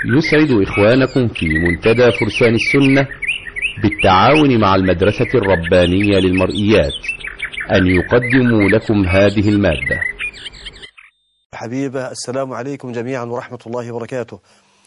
يسعد إخوانكم في منتدى فرسان السنة بالتعاون مع المدرسة الربانية للمرئيات أن يقدموا لكم هذه المادة. حبيبة، السلام عليكم جميعا ورحمة الله وبركاته.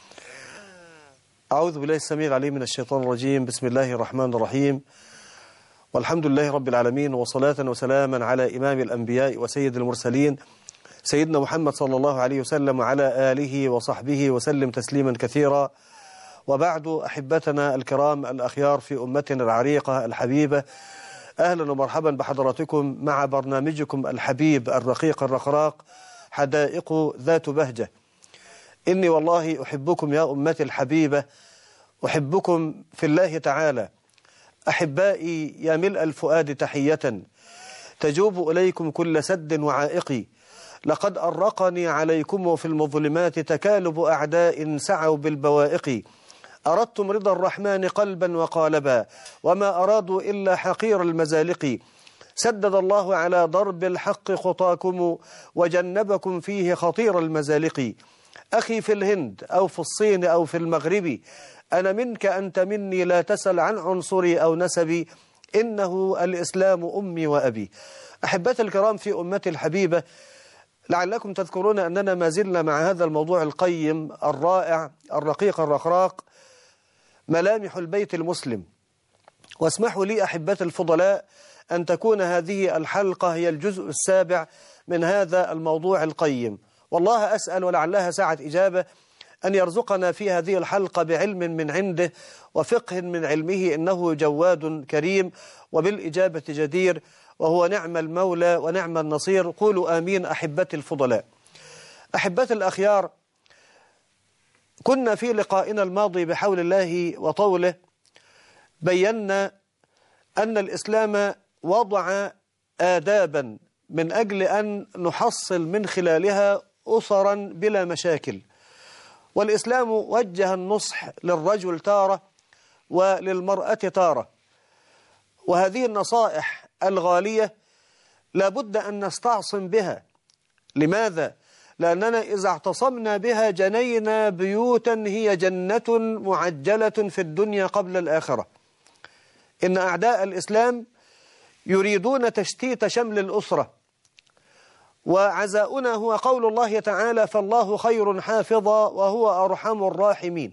أعوذ بالله السميع العليم من الشيطان الرجيم. بسم الله الرحمن الرحيم، والحمد لله رب العالمين، وصلاة وسلاما على إمام الأنبياء وسيد المرسلين سيدنا محمد صلى الله عليه وسلم وعلى آله وصحبه وسلم تسليما كثيرا. وبعد، أحبتنا الكرام الأخيار في أمتنا العريقة الحبيبة، أهلا ومرحبا بحضراتكم مع برنامجكم الحبيب الرقيق الرقراق حدائق ذات بهجة. إني والله أحبكم يا أمتي الحبيبة، أحبكم في الله تعالى. أحبائي يا ملء الفؤاد تحية تجوب إليكم كل سد وعائق. لقد أرقني عليكم في المظلمات تكالب أعداء سعوا بالبوائق. أردتم رضا الرحمن قلبا وقالبا، وما أرادوا إلا حقير المزالق. سدد الله على ضرب الحق خطاكم وجنبكم فيه خطير المزالق. أخي في الهند أو في الصين أو في المغرب، أنا منك أنت مني، لا تسل عن عنصري أو نسبي، إنه الإسلام أمي وأبي. أحبتي الكرام في أمتي الحبيبة، لعلكم تذكرون أننا ما زلنا مع هذا الموضوع القيم الرائع الرقيق الرقراق، ملامح البيت المسلم. واسمحوا لي أحبتي الفضلاء أن تكون هذه الحلقة هي الجزء السابع من هذا الموضوع القيم. والله أسأل ولعلها ساعة إجابة أن يرزقنا في هذه الحلقة بعلم من عنده وفقه من علمه، إنه جواد كريم وبالإجابة جدير، وهو نعم المولى ونعم النصير. قولوا آمين أحبتي الفضلاء. أحبتي الأخيار، كنا في لقائنا الماضي بحول الله وطوله بينا أن الإسلام وضع آدابا من أجل أن نحصل من خلالها أسرا بلا مشاكل. والإسلام وجه النصح للرجل تارة وللمرأة تارة، وهذه النصائح الغالية لابد أن نستعصم بها. لماذا؟ لأننا إذا اعتصمنا بها جنينا بيوتا هي جنة معجلة في الدنيا قبل الآخرة. إن أعداء الإسلام يريدون تشتيت شمل الأسرة، وعزاؤنا هو قول الله تعالى: فالله خير حافظا وهو أرحم الراحمين.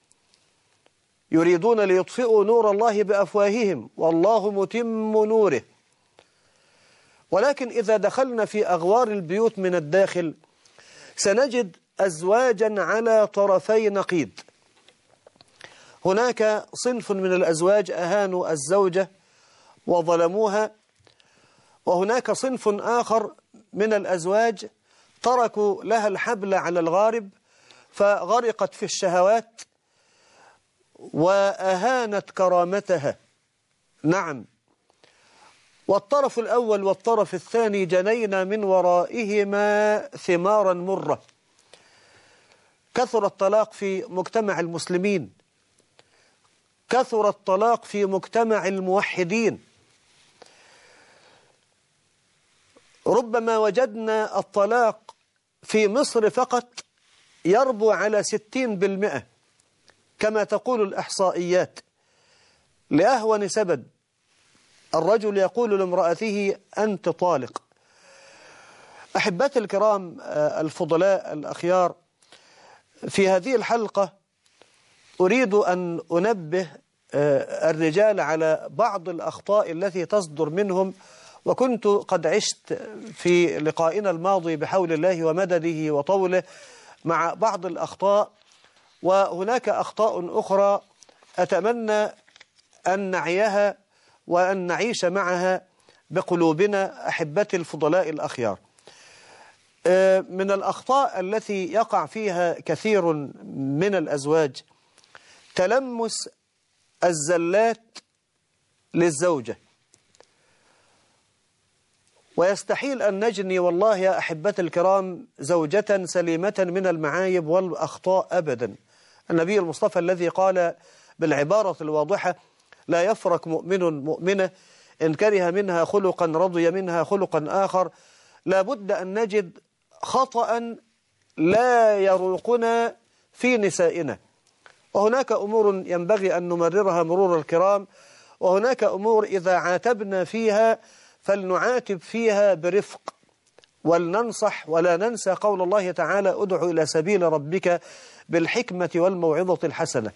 يريدون ليطفئوا نور الله بأفواههم والله متم نوره. ولكن إذا دخلنا في أغوار البيوت من الداخل سنجد أزواجا على طرفي نقيض. هناك صنف من الأزواج أهانوا الزوجة وظلموها، وهناك صنف آخر من الأزواج تركوا لها الحبل على الغارب فغرقت في الشهوات وأهانت كرامتها. نعم، والطرف الأول والطرف الثاني جنينا من ورائهما ثمارا مرة. كثر الطلاق في مجتمع المسلمين، كثر الطلاق في مجتمع الموحدين. ربما وجدنا الطلاق في مصر فقط يربو على 60% كما تقول الإحصائيات، لأهون سبب: الرجل يقول لامرأته أنت طالق. أحبتي الكرام الفضلاء الأخيار، في هذه الحلقة أريد أن أنبه الرجال على بعض الأخطاء التي تصدر منهم، وكنت قد عشت في لقائنا الماضي بحول الله ومدده وطوله مع بعض الأخطاء، وهناك أخطاء أخرى أتمنى أن نعيها وأن نعيش معها بقلوبنا أحبتي الفضلاء الأخيار. من الأخطاء التي يقع فيها كثير من الأزواج تلمس الزلات للزوجة. ويستحيل أن نجني والله يا أحبتي الكرام زوجة سليمة من المعايب والأخطاء أبدا. النبي المصطفى الذي قال بالعبارة الواضحة: لا يفرق مؤمن مؤمنة إن كره منها خلقا رضي منها خلقا آخر. لا بد أن نجد خطأ لا يروقنا في نسائنا. وهناك أمور ينبغي أن نمررها مرور الكرام، وهناك أمور إذا عاتبنا فيها فلنعاتب فيها برفق، ولننصح ولا ننسى قول الله تعالى: ادع إلى سبيل ربك بالحكمة والموعظة الحسنة.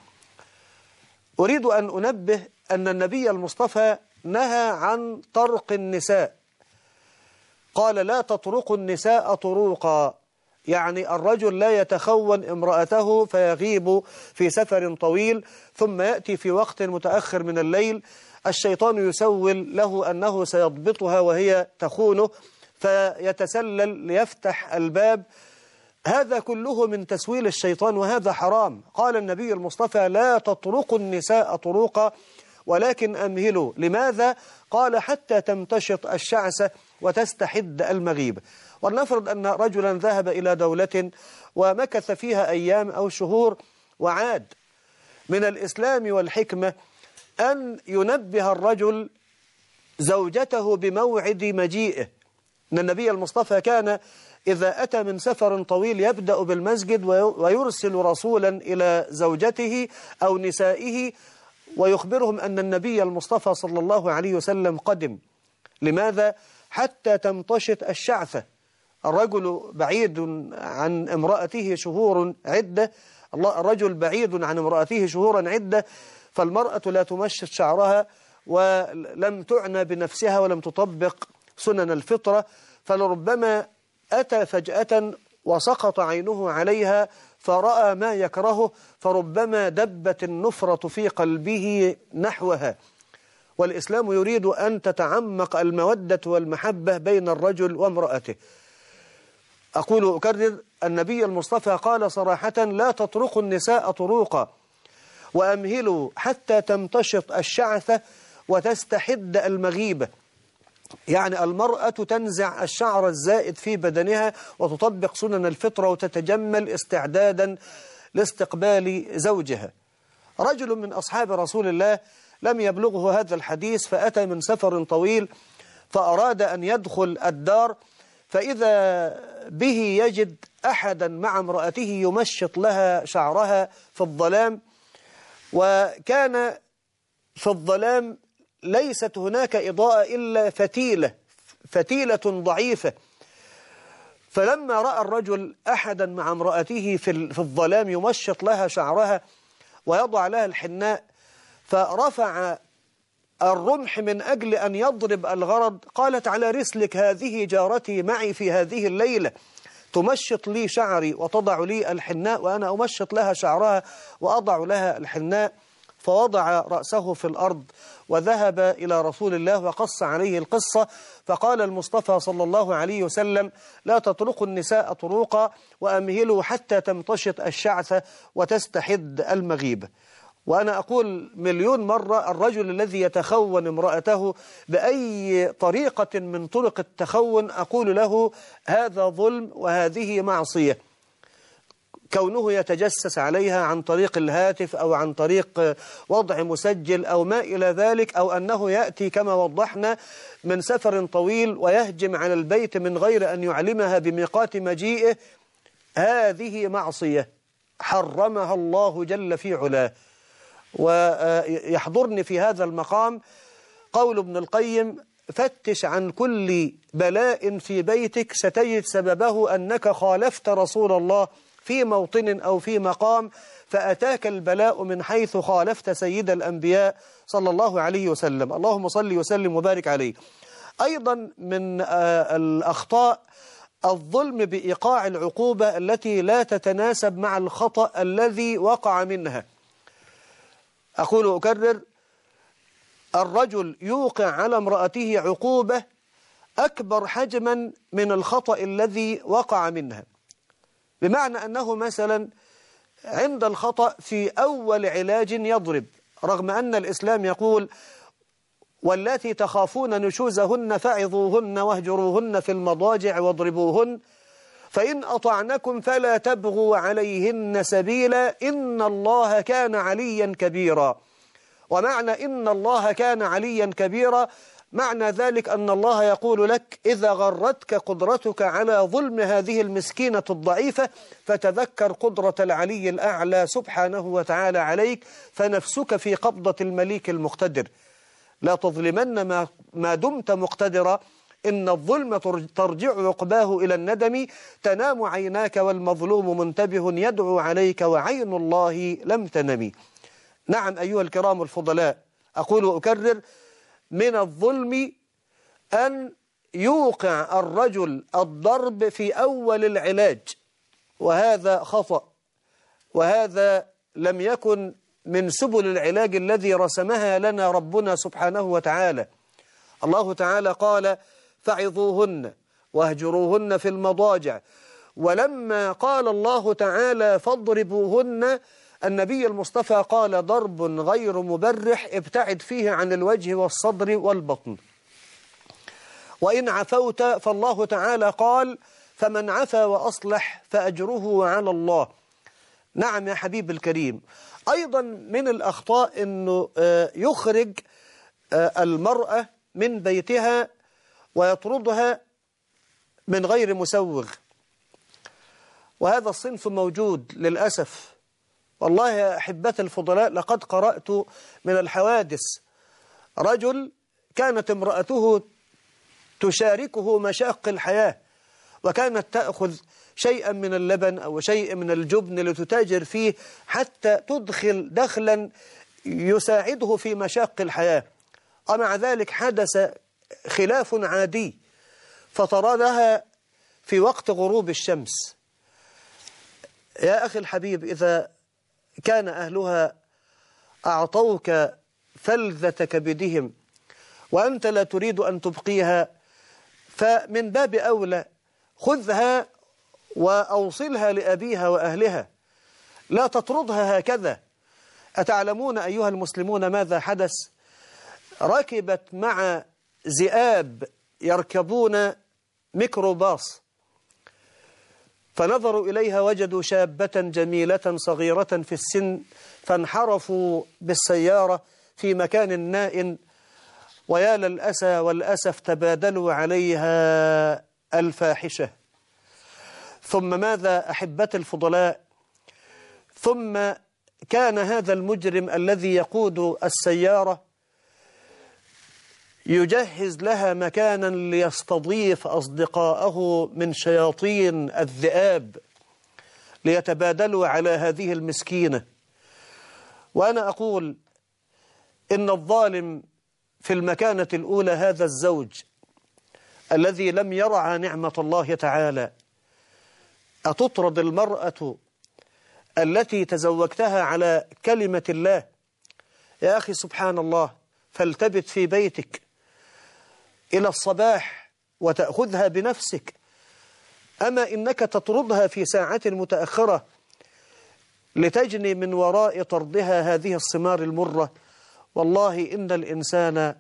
أريد أن أنبه أن النبي المصطفى نهى عن طرق النساء، قال: لا تطرقوا النساء طروقا، يعني الرجل لا يتخون امرأته فيغيب في سفر طويل ثم يأتي في وقت متأخر من الليل، الشيطان يسول له أنه سيضبطها وهي تخونه فيتسلل ليفتح الباب. هذا كله من تسويل الشيطان وهذا حرام. قال النبي المصطفى: لا تطرقوا النساء طروقا ولكن أمهلوا. لماذا؟ قال: حتى تمتشط الشعثة وتستحد المغيب. ولنفرض أن رجلا ذهب إلى دولة ومكث فيها أيام أو شهور وعاد. من الإسلام والحكمة أن ينبه الرجل زوجته بموعد مجيئه. أن النبي المصطفى كان إذا أتى من سفر طويل يبدأ بالمسجد ويرسل رسولا إلى زوجته أو نسائه ويخبرهم أن النبي المصطفى صلى الله عليه وسلم قدم. لماذا؟ حتى تمتشط الشعثة. الرجل بعيد عن امرأته شهور عدة، الرجل بعيد عن امرأته شهورا عدة، فالمرأة لا تمشط شعرها ولم تعنى بنفسها ولم تطبق سنن الفطرة، فلربما أتى فجأة وسقط عينه عليها فرأى ما يكرهه، فربما دبت النفرة في قلبه نحوها. والإسلام يريد أن تتعمق المودة والمحبة بين الرجل وامرأته. أقول أكرر: النبي المصطفى قال صراحة: لا تطرقوا النساء طروقا وأمهلوا حتى تمتشط الشعثة وتستحد المغيبة. يعني المرأة تنزع الشعر الزائد في بدنها وتطبق سنن الفطرة وتتجمل استعدادا لاستقبال زوجها. رجل من أصحاب رسول الله لم يبلغه هذا الحديث، فأتى من سفر طويل فأراد أن يدخل الدار، فإذا به يجد أحدا مع امرأته يمشط لها شعرها في الظلام، وكان في الظلام ليست هناك إضاءة إلا فتيلة ضعيفة. فلما رأى الرجل أحدا مع امرأته في الظلام يمشط لها شعرها ويضع لها الحناء، فرفع الرمح من أجل أن يضرب الغرض. قالت: على رسلك، هذه جارتي معي في هذه الليلة، تمشط لي شعري وتضع لي الحناء وأنا أمشط لها شعرها وأضع لها الحناء. فوضع رأسه في الأرض وذهب إلى رسول الله وقص عليه القصة. فقال المصطفى صلى الله عليه وسلم: لا تطرقوا النساء طروقا وأمهلوا حتى تمتشط الشعثة وتستحد المغيبة. وأنا أقول مليون مرة: الرجل الذي يتخون امرأته بأي طريقة من طرق التخون أقول له: هذا ظلم وهذه معصية. كونه يتجسس عليها عن طريق الهاتف أو عن طريق وضع مسجل أو ما إلى ذلك، أو أنه يأتي كما وضحنا من سفر طويل ويهجم على البيت من غير أن يعلمها بميقات مجيئه، هذه معصية حرمها الله جل في علاه. ويحضرني في هذا المقام قول ابن القيم: فتش عن كل بلاء في بيتك ستجد سببه أنك خالفت رسول الله في موطن أو في مقام، فأتاك البلاء من حيث خالفت سيد الأنبياء صلى الله عليه وسلم. اللهم صل وسلم وبارك عليه. أيضا من الأخطاء الظلم بإيقاع العقوبة التي لا تتناسب مع الخطأ الذي وقع منها. أقول أكرر: الرجل يوقع على امرأته عقوبة أكبر حجما من الخطأ الذي وقع منها. بمعنى أنه مثلا عند الخطأ في أول علاج يضرب، رغم أن الإسلام يقول: واللاتي تخافون نشوزهن فعظوهن واهجروهن في المضاجع واضربوهن، فإن أطعنكم فلا تبغوا عليهن سبيلا إن الله كان عليا كبيرا. ومعنى إن الله كان عليا كبيرا معنى ذلك أن الله يقول لك إذا غرتك قدرتك على ظلم هذه المسكينة الضعيفة فتذكر قدرة العلي الأعلى سبحانه وتعالى عليك، فنفسك في قبضة المليك المقتدر. لا تظلمن ما دمت مقتدرا، إن الظلم ترجع عقباه إلى الندم، تنام عيناك والمظلوم منتبه يدعو عليك وعين الله لم تنم. نعم أيها الكرام الفضلاء، أقول وأكرر: من الظلم أن يوقع الرجل الضرب في أول العلاج، وهذا خطأ، وهذا لم يكن من سبل العلاج الذي رسمها لنا ربنا سبحانه وتعالى. الله تعالى قال: فعظوهن واهجروهن في المضاجع. ولما قال الله تعالى فاضربوهن، النبي المصطفى قال: ضرب غير مبرح ابتعد فيه عن الوجه والصدر والبطن. وإن عفوت فالله تعالى قال: فمن عفا وأصلح فأجره على الله. نعم يا حبيب الكريم. أيضا من الأخطاء أنه يخرج المرأة من بيتها ويطردها من غير مسوغ، وهذا الصنف موجود للأسف. والله يا أحبتي الفضلاء، لقد قرأت من الحوادث رجل كانت امرأته تشاركه مشاق الحياة، وكانت تأخذ شيئا من اللبن أو شيء من الجبن لتتاجر فيه حتى تدخل دخلا يساعده في مشاق الحياة، ومع ذلك حدث خلاف عادي فطردها في وقت غروب الشمس. يا أخي الحبيب، إذا كان أهلها أعطوك فلذة كبدهم وأنت لا تريد أن تبقيها، فمن باب أولى خذها وأوصلها لأبيها وأهلها، لا تطردها هكذا. أتعلمون أيها المسلمون ماذا حدث؟ ركبت مع ذئاب يركبون ميكروباص، فنظروا إليها وجدوا شابة جميلة صغيرة في السن، فانحرفوا بالسيارة في مكان نائٍ، ويا للأسى والأسف تبادلوا عليها الفاحشة. ثم ماذا أحبتي الفضلاء؟ ثم كان هذا المجرم الذي يقود السيارة يجهز لها مكانا ليستضيف أصدقاءه من شياطين الذئاب ليتبادلوا على هذه المسكينة. وأنا أقول إن الظالم في المكانة الأولى هذا الزوج الذي لم يرعى نعمة الله تعالى. أتطرد المرأة التي تزوجتها على كلمة الله؟ يا أخي سبحان الله، فالتبت في بيتك إلى الصباح وتأخذها بنفسك، أما إنك تطردها في ساعة متأخرة لتجني من وراء طردها هذه الثمار المرة. والله إن الإنسان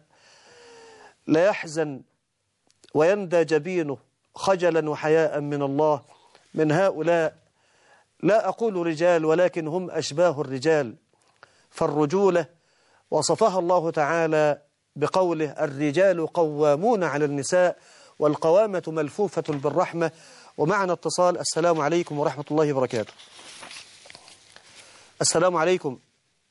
ليحزن ويندى جبينه خجلا وحياء من الله من هؤلاء. لا أقول رجال، ولكن هم أشباه الرجال. فالرجولة وصفها الله تعالى بقوله: الرجال قوامون على النساء، والقوامة ملفوفة بالرحمة. ومعنا اتصال. السلام عليكم ورحمة الله وبركاته. السلام عليكم.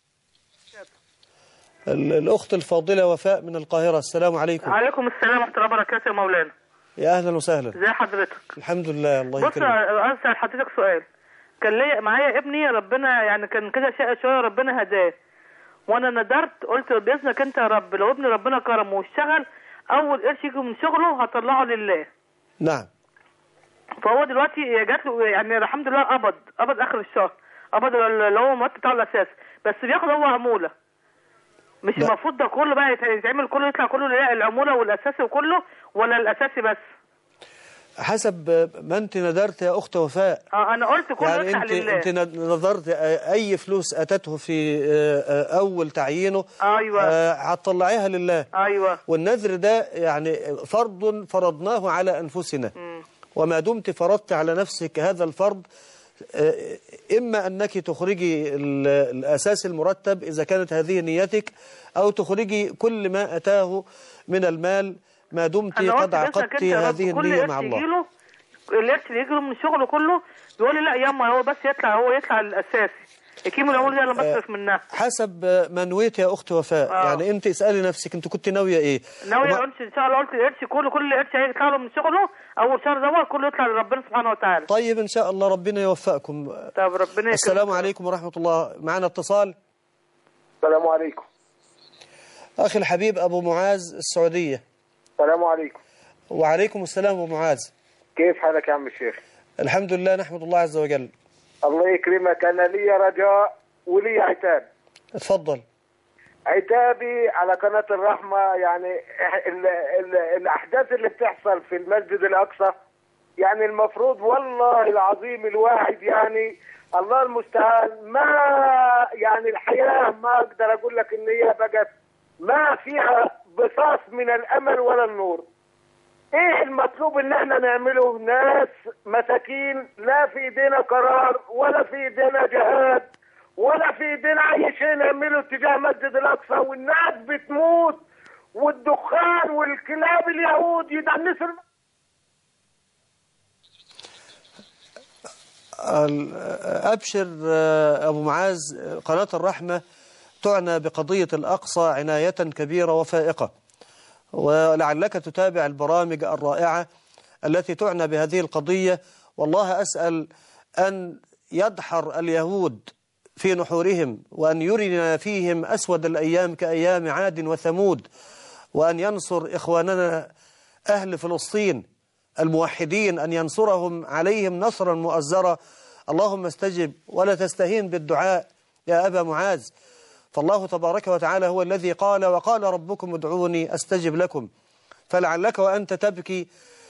الأخت الفاضلة وفاء من القاهرة. السلام عليكم. عليكم السلام ورحمة الله وبركاته يا مولانا. يا أهلا وسهلا. ازي حضرتك؟ الحمد لله. الله يكرمك. بص أسأل حضرتك سؤال. كان ليا معايا ابني، ربنا يعني كان كده شقى شوية، ربنا هداه، وانا ندرت قلت باذنك انت يا رب لو ابني ربنا كرمه واشتغل اول قرش يجي من شغله هطلعه لله. نعم. فهو دلوقتي جات له يعني الحمد لله قبض اخر الشهر، قبض اللي هو المرتب بتاعه الاساسي، بس بياخد هو عموله. مش المفروض ده كله بقى يتعمل كله يطلع كله العموله والاساسي وكله، ولا الاساسي بس؟ حسب ما انت ندرت يا اخت وفاء. انا قلت كله يعني يطلع لله. انت نظرت اي فلوس اتته في اول تعيينه. ايوه. هتطلعيها لله. ايوه. والنذر ده يعني فرض فرضناه على انفسنا. وما دمت فرضت على نفسك هذا الفرض إما أنك تخرجي الأساس المرتب إذا كانت هذه نيتك، أو تخرجي كل ما أتاه من المال ما دمت قد عقدت هذه النية مع الله. القرش اللي يجي من شغله كله يقول لي لا ياما هو بس يطلع الأساسي الكيمو الأول دي أنا بصرف منها حسب ما نويت يا أخت وفاء. يعني أنت اسألي نفسك أنت كنت ناوية إيه؟ ناوية قرش إن شاء الله. قلت القرش كل قرش هيطلع له من شغله أول شهر ده كله يطلع لربنا سبحانه وتعالى. طيب إن شاء الله ربنا يوفقكم. طب ربنا يكرمك. السلام عليكم ورحمة الله. معنا اتصال. السلام عليكم. أخي الحبيب أبو معاذ السعودية. السلام عليكم. وعليكم السلام أبو معاذ. كيف حالك يا عم الشيخ؟ الحمد لله نحمد الله عز وجل. الله يكرمك. أنا لي رجاء ولي عتاب. اتفضل. عتابي على قناة الرحمة، يعني الأحداث اللي بتحصل في المسجد الأقصى، يعني المفروض والله العظيم الواحد يعني الله المستعان ما يعني الحياة ما أقدر أقول لك إن هي بقت ما فيها بصاص من الأمل ولا النور. ايه المطلوب ان احنا نعمله؟ ناس مساكين لا في ايدينا قرار ولا في ايدينا جهاد ولا في ايدينا اي شيء نعمله تجاه مسجد الاقصى، والناس بتموت والدخان والكلاب اليهود يدنسوا. ابشر ابو معاذ، قناة الرحمة تعنى بقضية الاقصى عناية كبيرة وفائقة، ولعلك تتابع البرامج الرائعة التي تعنى بهذه القضية. والله أسأل أن يدحر اليهود في نحورهم، وأن يرنا فيهم أسود الأيام كأيام عاد وثمود، وأن ينصر إخواننا أهل فلسطين الموحدين، أن ينصرهم عليهم نصرا مؤزرا. اللهم استجب ولا تستهين بالدعاء يا أبا معاذ، فالله تبارك وتعالى هو الذي قال وقال ربكم ادعوني أستجب لكم. فلعلك وأنت تبكي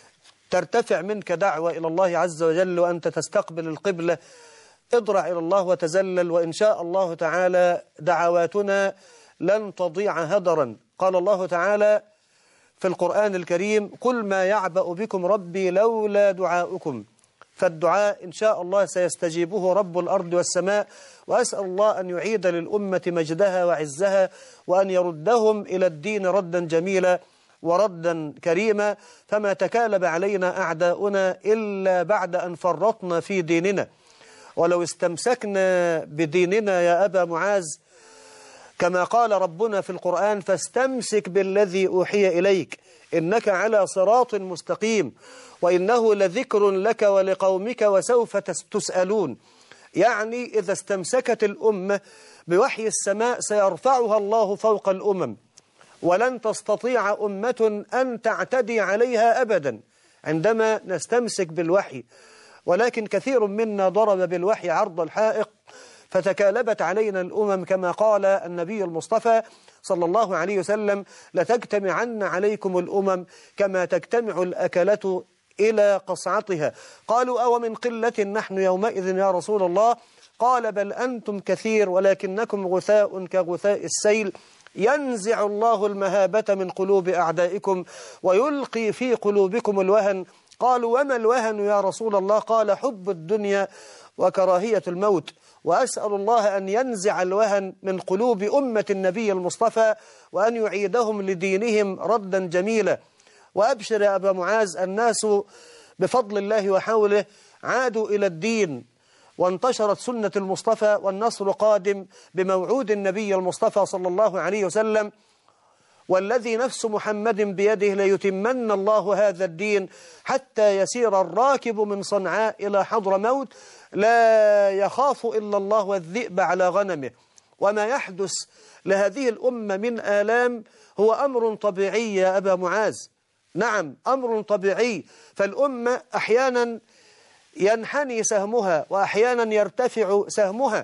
ترتفع منك دعوة إلى الله عز وجل، وأنت تستقبل القبلة. اضرع إلى الله وتزلل، وإن شاء الله تعالى دعواتنا لن تضيع هدرا. قال الله تعالى في القرآن الكريم: قل ما يعبأ بكم ربي لولا دعاؤكم. فالدعاء إن شاء الله سيستجيبه رب الأرض والسماء. وأسأل الله أن يعيد للأمة مجدها وعزها، وأن يردهم إلى الدين ردا جميلا وردا كريما. فما تكالب علينا أعداؤنا إلا بعد أن فرطنا في ديننا. ولو استمسكنا بديننا يا أبا معاذ كما قال ربنا في القرآن: فاستمسك بالذي أوحي إليك إنك على صراط مستقيم وإنه لذكر لك ولقومك وسوف تسألون. يعني إذا استمسكت الأمة بوحي السماء سيرفعها الله فوق الأمم، ولن تستطيع أمة أن تعتدي عليها أبدا عندما نستمسك بالوحي. ولكن كثير منا ضرب بالوحي عرض الحائق، فتكالبت علينا الأمم كما قال النبي المصطفى صلى الله عليه وسلم: لتجتمعن عليكم الأمم كما تجتمع الأكلة إلى قصعتها. قالوا: أو من قلة نحن يومئذ يا رسول الله؟ قال: بل أنتم كثير ولكنكم غثاء كغثاء السيل، ينزع الله المهابة من قلوب أعدائكم ويلقي في قلوبكم الوهن. قالوا: وما الوهن يا رسول الله؟ قال: حب الدنيا وكراهية الموت. وأسأل الله أن ينزع الوهن من قلوب أمة النبي المصطفى، وأن يعيدهم لدينهم ردا جميلا. وأبشر يا أبا معاذ، الناس بفضل الله وحوله عادوا إلى الدين، وانتشرت سنة المصطفى، والنصر قادم بموعود النبي المصطفى صلى الله عليه وسلم: والذي نفس محمد بيده ليتمن الله هذا الدين حتى يسير الراكب من صنعاء إلى حضرموت لا يخاف إلا الله والذئب على غنمه. وما يحدث لهذه الأمة من آلام هو أمر طبيعي يا أبا معاذ. نعم، أمر طبيعي. فالأمة أحيانا ينحني سهمها وأحيانا يرتفع سهمها.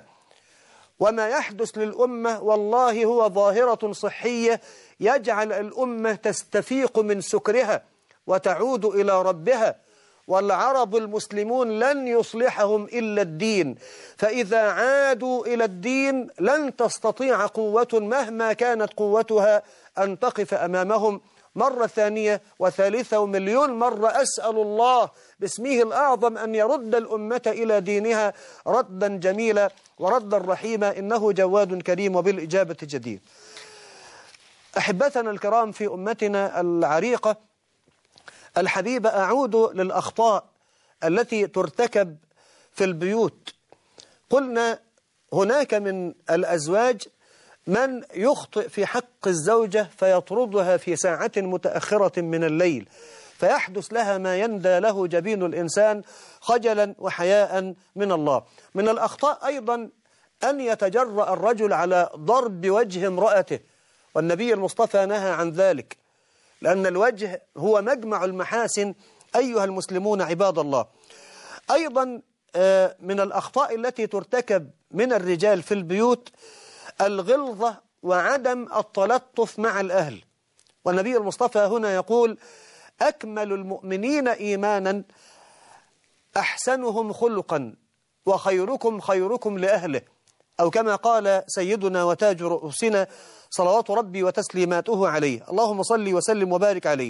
وما يحدث للأمة والله هو ظاهرة صحية يجعل الأمة تستفيق من سكرها وتعود إلى ربها. والعرب المسلمون لن يصلحهم إلا الدين، فإذا عادوا إلى الدين لن تستطيع قوة مهما كانت قوتها أن تقف أمامهم. مرة ثانية وثالثة ومليون مرة أسأل الله باسمه الأعظم أن يرد الأمة إلى دينها ردا جميلا وردا رحيما، إنه جواد كريم وبالإجابة جدير. أحبتنا الكرام في أمتنا العريقة الحبيبة، أعود للأخطاء التي ترتكب في البيوت. قلنا هناك من الأزواج من يخطئ في حق الزوجة فيطردها في ساعة متأخرة من الليل، فيحدث لها ما يندى له جبين الإنسان خجلا وحياء من الله. من الأخطاء أيضا أن يتجرأ الرجل على ضرب وجه امرأته، والنبي المصطفى نهى عن ذلك، لأن الوجه هو مجمع المحاسن أيها المسلمون عباد الله. أيضا من الأخطاء التي ترتكب من الرجال في البيوت الغلظة وعدم التلطف مع الأهل، والنبي المصطفى هنا يقول: أكمل المؤمنين إيمانا أحسنهم خلقا وخيركم خيركم لأهله، أو كما قال سيدنا وتاج رؤوسنا صلوات ربي وتسليماته عليه، اللهم صل وسلم وبارك عليه.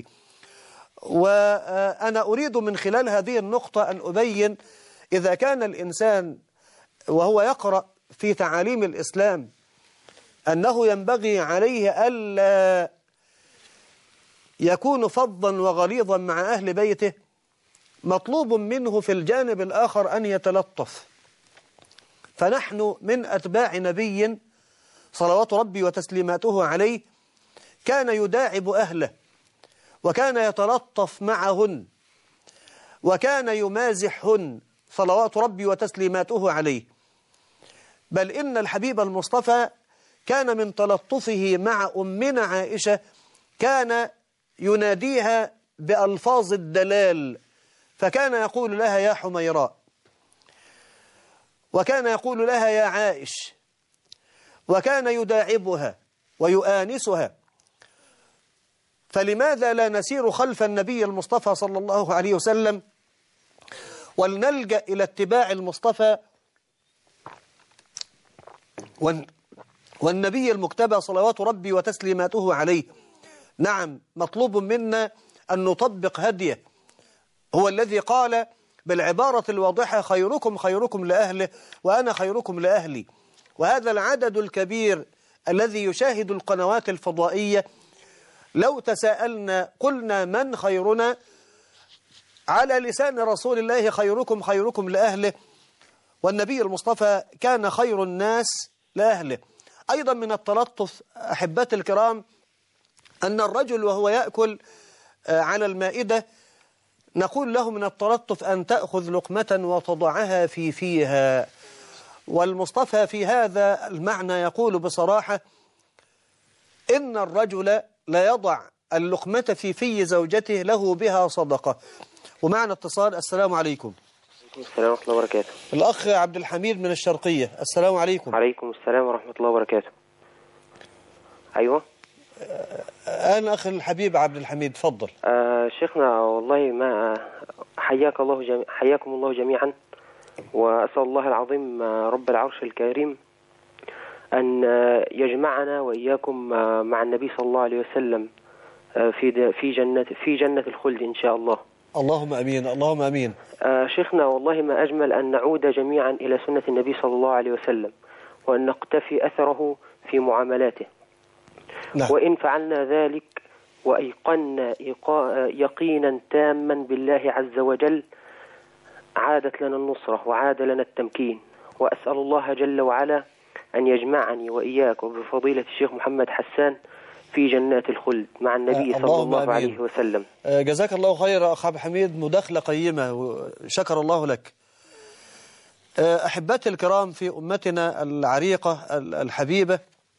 وأنا أريد من خلال هذه النقطة أن أبين إذا كان الإنسان وهو يقرأ في تعاليم الإسلام أنه ينبغي عليه ألا يكون فظا وغليظا مع أهل بيته، مطلوب منه في الجانب الآخر أن يتلطف. فنحن من أتباع نبي صلوات ربي وتسليماته عليه كان يداعب أهله، وكان يتلطف معهن، وكان يمازحهن صلوات ربي وتسليماته عليه. بل إن الحبيب المصطفى كان من تلطفه مع أمنا عائشة كان يناديها بألفاظ الدلال، فكان يقول لها يا حميراء، وكان يقول لها يا عائش، وكان يداعبها ويؤانسها. فلماذا لا نسير خلف النبي المصطفى صلى الله عليه وسلم ولنلجأ إلى اتباع المصطفى والنبي المجتبى صلوات ربي وتسليماته عليه؟ نعم، مطلوب منا أن نطبق هديه، هو الذي قال بالعبارة الواضحة: خيركم خيركم لأهله وأنا خيركم لأهلي. وهذا العدد الكبير الذي يشاهد القنوات الفضائية، لو تساءلنا قلنا من خيرنا، على لسان رسول الله خيركم خيركم لأهله، والنبي المصطفى كان خير الناس لأهله. أيضا من التلطف أحبتي الكرام أن الرجل وهو يأكل على المائدة نقول له من التلطف أن تأخذ لقمة وتضعها في فيها، والمصطفى في هذا المعنى يقول بصراحة إن الرجل لا يضع اللقمة في زوجته له بها صدقة. ومعنا اتصال. السلام عليكم. السلام ورحمة الله وبركاته. الأخ عبد الحميد من الشرقية. السلام عليكم. وعليكم السلام ورحمة الله وبركاته. أيوة، أنا أخي الحبيب عبد الحميد، تفضل. شيخنا، والله ما حياكم الله جميعا، وأسأل الله العظيم رب العرش الكريم أن يجمعنا وإياكم مع النبي صلى الله عليه وسلم في جنة الخلد إن شاء الله. اللهم أمين، اللهم أمين. شيخنا، والله ما أجمل أن نعود جميعا إلى سنة النبي صلى الله عليه وسلم، وأن نقتفي أثره في معاملاته. نعم. وإن فعلنا ذلك وأيقنا يقينا تاما بالله عز وجل عادت لنا النصرة وعاد لنا التمكين. وأسأل الله جل وعلا أن يجمعني وإياك بفضيلة الشيخ محمد حسان في جنات الخلد مع النبي صلى الله عليه وسلم. جزاك الله خير أخ عبد الحميد، مداخلة قيمة وشكر الله لك. أحبتي الكرام في أمتنا العريقة الحبيبة،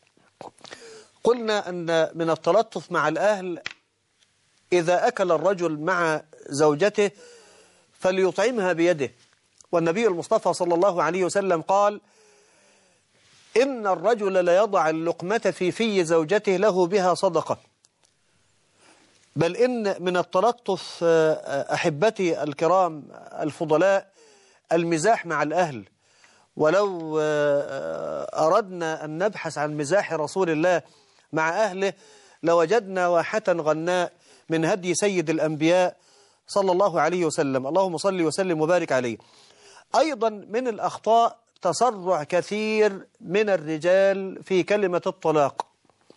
قلنا أن من التلطف مع الأهل إذا أكل الرجل مع زوجته فليطعمها بيده، والنبي المصطفى صلى الله عليه وسلم قال: إن الرجل لا يضع اللقمة في زوجته له بها صدقة. بل إن من التلطف أحبتي الكرام الفضلاء المزاح مع الأهل. ولو أردنا أن نبحث عن مزاح رسول الله مع أهله لوجدنا واحة غناء من هدي سيد الأنبياء صلى الله عليه وسلم، اللهم صل وسلم وبارك عليه. أيضا من الأخطاء تسرع كثير من الرجال في كلمة الطلاق،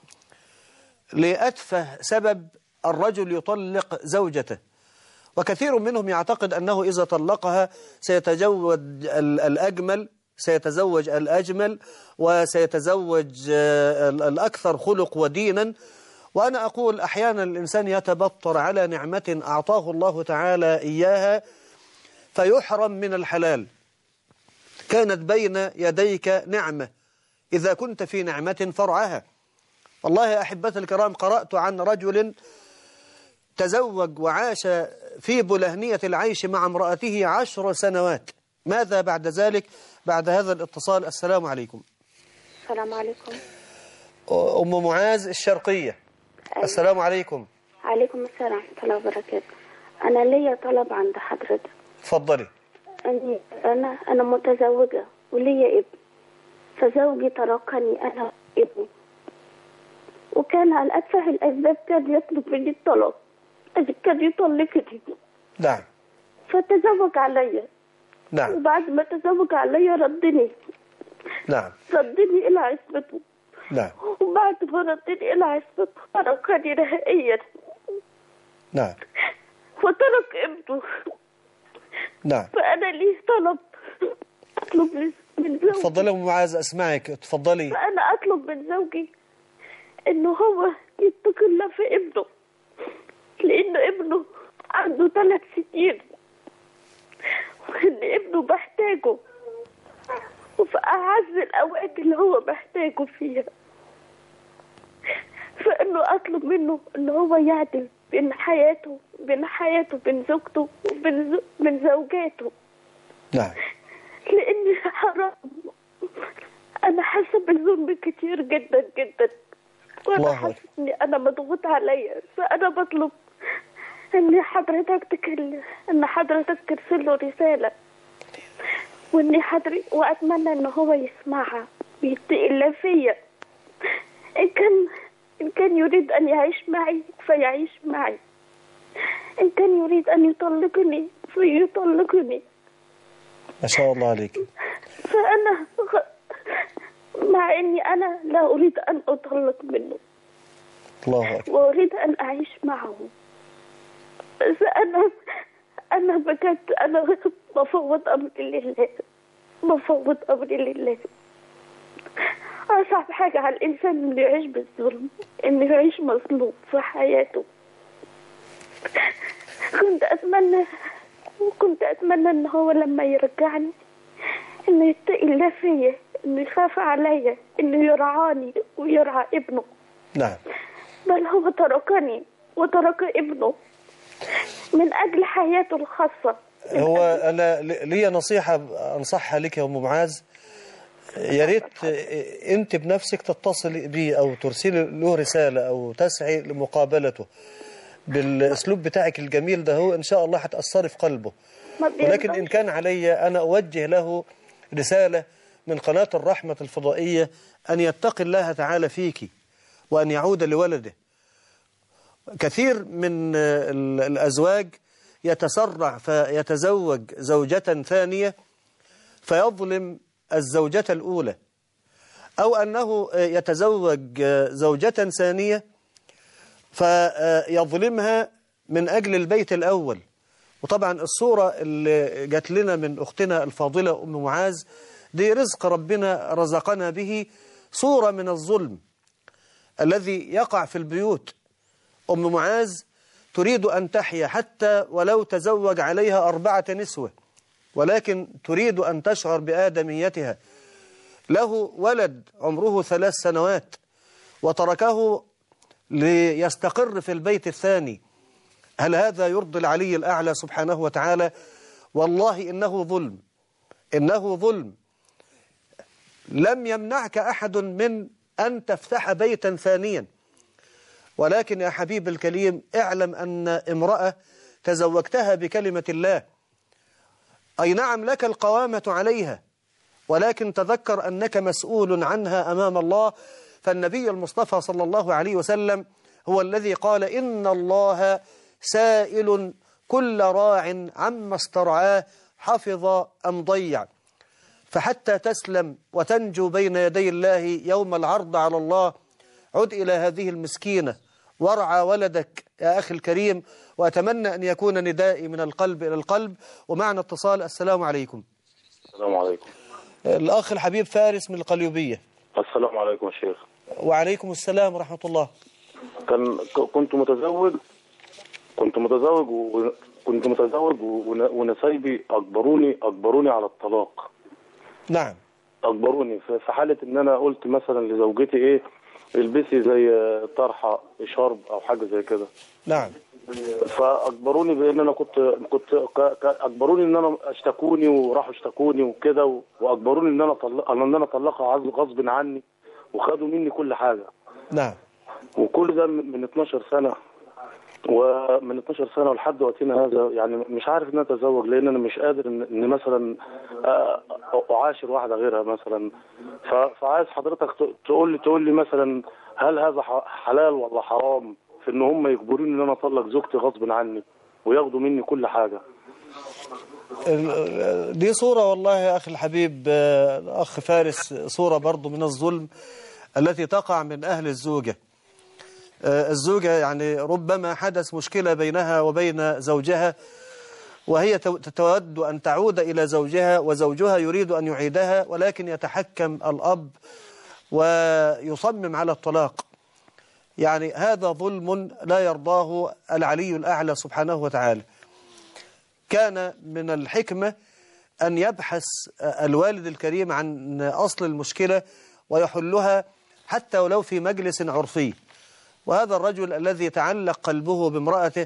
لأتفه سبب الرجل يطلق زوجته، وكثير منهم يعتقد أنه إذا طلقها سيتزوج الأجمل، سيتزوج الأجمل، وسيتزوج الأكثر خلق ودينا. وأنا أقول أحيانا الإنسان يتبطر على نعمة أعطاه الله تعالى إياها فيحرم من الحلال. كانت بين يديك نعمة، إذا كنت في نعمة فرعها. والله يا أحبتي الكرام، قرأت عن رجل تزوج وعاش في بلهنية العيش مع امرأته 10 سنوات. ماذا بعد ذلك؟ بعد هذا الاتصال. السلام عليكم. السلام عليكم. أم معاذ الشرقية. أيوة. السلام عليكم. عليكم السلام ورحمة الله وبركاته. أنا ليا طلب عند حضرتك. اتفضلي. أنا متزوجة وليا ابن، فزوجي تركني أنا وابني، وكان على أتفه الأسباب كان يطلب مني الطلاق، كان يطلقني. نعم. فتزوج عليا. نعم. وبعد ما تزوج عليا ردني. نعم. ردني إلى عصمته. نعم. وبعد ما ردني إلى عصمته تركني نهائيا. نعم. وترك ابنه. نعم. فأنا لي أطلب من زوجي. تفضلي أم معاذ، أسمعك، تفضلي. فأنا أطلب من زوجي إنه هو يتقي الله في ابنه، لأنه ابنه عنده 3 سنين، وإن ابنه بحتاجه وفي أعز الأوقات اللي هو محتاجه فيها. فإنه أطلب منه إنه هو يعدل بين حياته بين زوجته وبين زوجاته. نعم. لأني حرام، أنا حاسة بالظلم كتير جدا جدا، وأنا حاسة إني أنا مضغوط عليا. فأنا بطلب إن حضرتك ترسل له رسالة، وأتمنى إن هو يسمعها ويتقي الله فيا. إن كان يريد أن يعيش معي فيعيش معي، إن كان يريد أن يطلقني فيطلقني. ما شاء الله عليك. فأنا مع إني أنا لا أريد أن أطلق منه، الله أكبر، وأريد أن أعيش معه. بس أنا بجد أنا بفوض أمري لله. أصعب حاجة على الإنسان إنه يعيش بالظلم، إنه يعيش مظلوم في حياته. كنت أتمنى إن هو لما يرجعني إنه يتقي الله فيا، إنه يخاف عليا، إنه يرعاني ويرعى ابنه. نعم. بل هو تركني وترك ابنه من أجل حياته الخاصة. هو أنا لي نصيحة أنصحها لك يا أم معاذ، يا ريت أنت بنفسك تتصل بي أو ترسلي له رسالة أو تسعي لمقابلته بالأسلوب بتاعك الجميل ده، هو إن شاء الله هتأثري في قلبه. ولكن إن كان علي أنا أوجه له رسالة من قناة الرحمة الفضائية أن يتقي الله تعالى فيك وأن يعود لولده. كثير من الأزواج يتسرع فيتزوج زوجة ثانية فيظلم الزوجة الأولى، أو أنه يتزوج زوجة ثانية فيظلمها من أجل البيت الأول. وطبعا الصورة اللي جات لنا من أختنا الفاضلة أم معاذ دي رزق ربنا رزقنا به، صورة من الظلم الذي يقع في البيوت. أم معاذ تريد أن تحيا حتى ولو تزوج عليها 4 نسوة، ولكن تريد أن تشعر بآدميتها. له ولد عمره 3 سنوات وتركه ليستقر في البيت الثاني. هل هذا يرضي العلي الأعلى سبحانه وتعالى؟ والله إنه ظلم، إنه ظلم. لم يمنعك أحد من أن تفتح بيتا ثانيا، ولكن يا حبيب الكريم اعلم أن امرأة تزوجتها بكلمة الله، أي نعم لك القوامة عليها، ولكن تذكر أنك مسؤول عنها أمام الله. فالنبي المصطفى صلى الله عليه وسلم هو الذي قال إن الله سائل كل راع عما استرعاه حفظ أم ضيع، فحتى تسلم وتنجو بين يدي الله يوم العرض على الله عد إلى هذه المسكينة وارعى ولدك يا أخي الكريم. وأتمنى أن يكون ندائي من القلب إلى القلب. ومعنا اتصال. السلام عليكم. السلام عليكم. الأخ الحبيب فارس من القليوبية. السلام عليكم يا شيخ. وعليكم السلام ورحمة الله. كنت متزوج ونسايبي أجبروني على الطلاق. نعم. أجبروني في حالة إن أنا قلت مثلا لزوجتي إيه البسي زي طرحة شرب أو حاجة زي كده. نعم. فأجبروني بأن أنا كنت أجبروني إن أنا اشتكوني وراحوا اشتكوني وكده، وأجبروني إن أنا أطلقها غصب عني، وخدوا مني كل حاجة. نعم. وكل ده من 12 سنة، ومن 12 سنة ولحد وقتنا هذا يعني مش عارف ان انا اتزوج، لان انا مش قادر ان مثلا اعاشر واحدة غيرها مثلا. فعايز حضرتك تقول لي مثلا هل هذا حلال ولا حرام في ان هم يجبروني ان انا اطلق زوجتي غصب عني وياخدوا مني كل حاجة؟ دي صورة والله يا أخي الحبيب أخ فارس، صورة برضو من الظلم التي تقع من أهل الزوجة. الزوجة يعني ربما حدث مشكلة بينها وبين زوجها، وهي تود أن تعود إلى زوجها وزوجها يريد أن يعيدها، ولكن يتحكم الأب ويصمم على الطلاق. يعني هذا ظلم لا يرضاه العلي الأعلى سبحانه وتعالى. كان من الحكمة أن يبحث الوالد الكريم عن أصل المشكلة ويحلها حتى ولو في مجلس عرفي. وهذا الرجل الذي تعلق قلبه بامرأته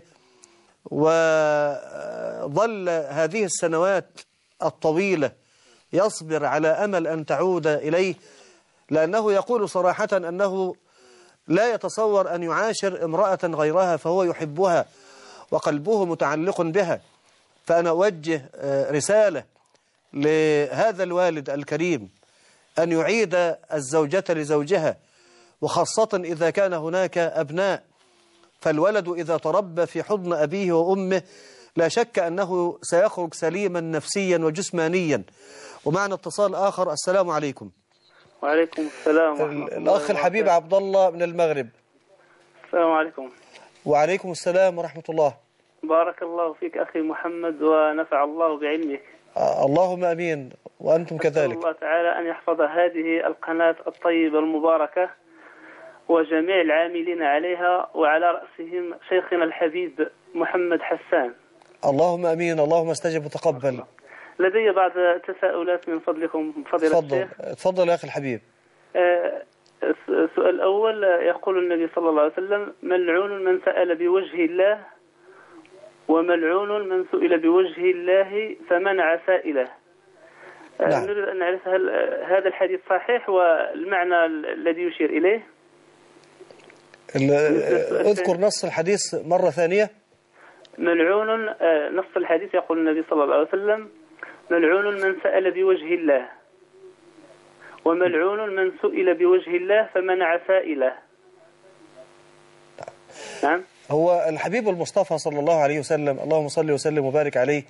وظل هذه السنوات الطويلة يصبر على أمل أن تعود إليه، لأنه يقول صراحة أنه لا يتصور أن يعاشر امرأة غيرها، فهو يحبها وقلبه متعلق بها. فأنا أوجه رسالة لهذا الوالد الكريم أن يعيد الزوجة لزوجها، وخاصة إذا كان هناك أبناء. فالولد إذا تربى في حضن أبيه وأمه لا شك أنه سيخرج سليما نفسيا وجسمانيا. ومعنا اتصال آخر. السلام عليكم. وعليكم السلام. الأخ الحبيب عبد الله من المغرب. السلام عليكم. وعليكم السلام ورحمة الله. بارك الله فيك أخي محمد ونفع الله بعلمك. اللهم أمين وأنتم كذلك. أسأل الله تعالى أن يحفظ هذه القناة الطيبة المباركة وجميع العاملين عليها، وعلى رأسهم شيخنا الحبيب محمد حسان. اللهم أمين. اللهم استجب وتقبل. لدي بعض تساؤلات من فضلكم فضيلة الشيخ. تفضل يا أخي الحبيب. السؤال الأول، يقول النبي صلى الله عليه وسلم: ملعون من سأل بوجه الله، وملعون من سئل بوجه الله فمنع سائله. نعم. نريد أن نعرف هل هذا الحديث صحيح والمعنى الذي يشير إليه. اذكر نص الحديث مرة ثانية. ملعون، نص الحديث يقول النبي صلى الله عليه وسلم: ملعون من سأل بوجه الله، وملعون من سئل بوجه الله فمنع سائله. نعم. هو الحبيب المصطفى صلى الله عليه وسلم، اللهم صل وسلم وبارك عليه،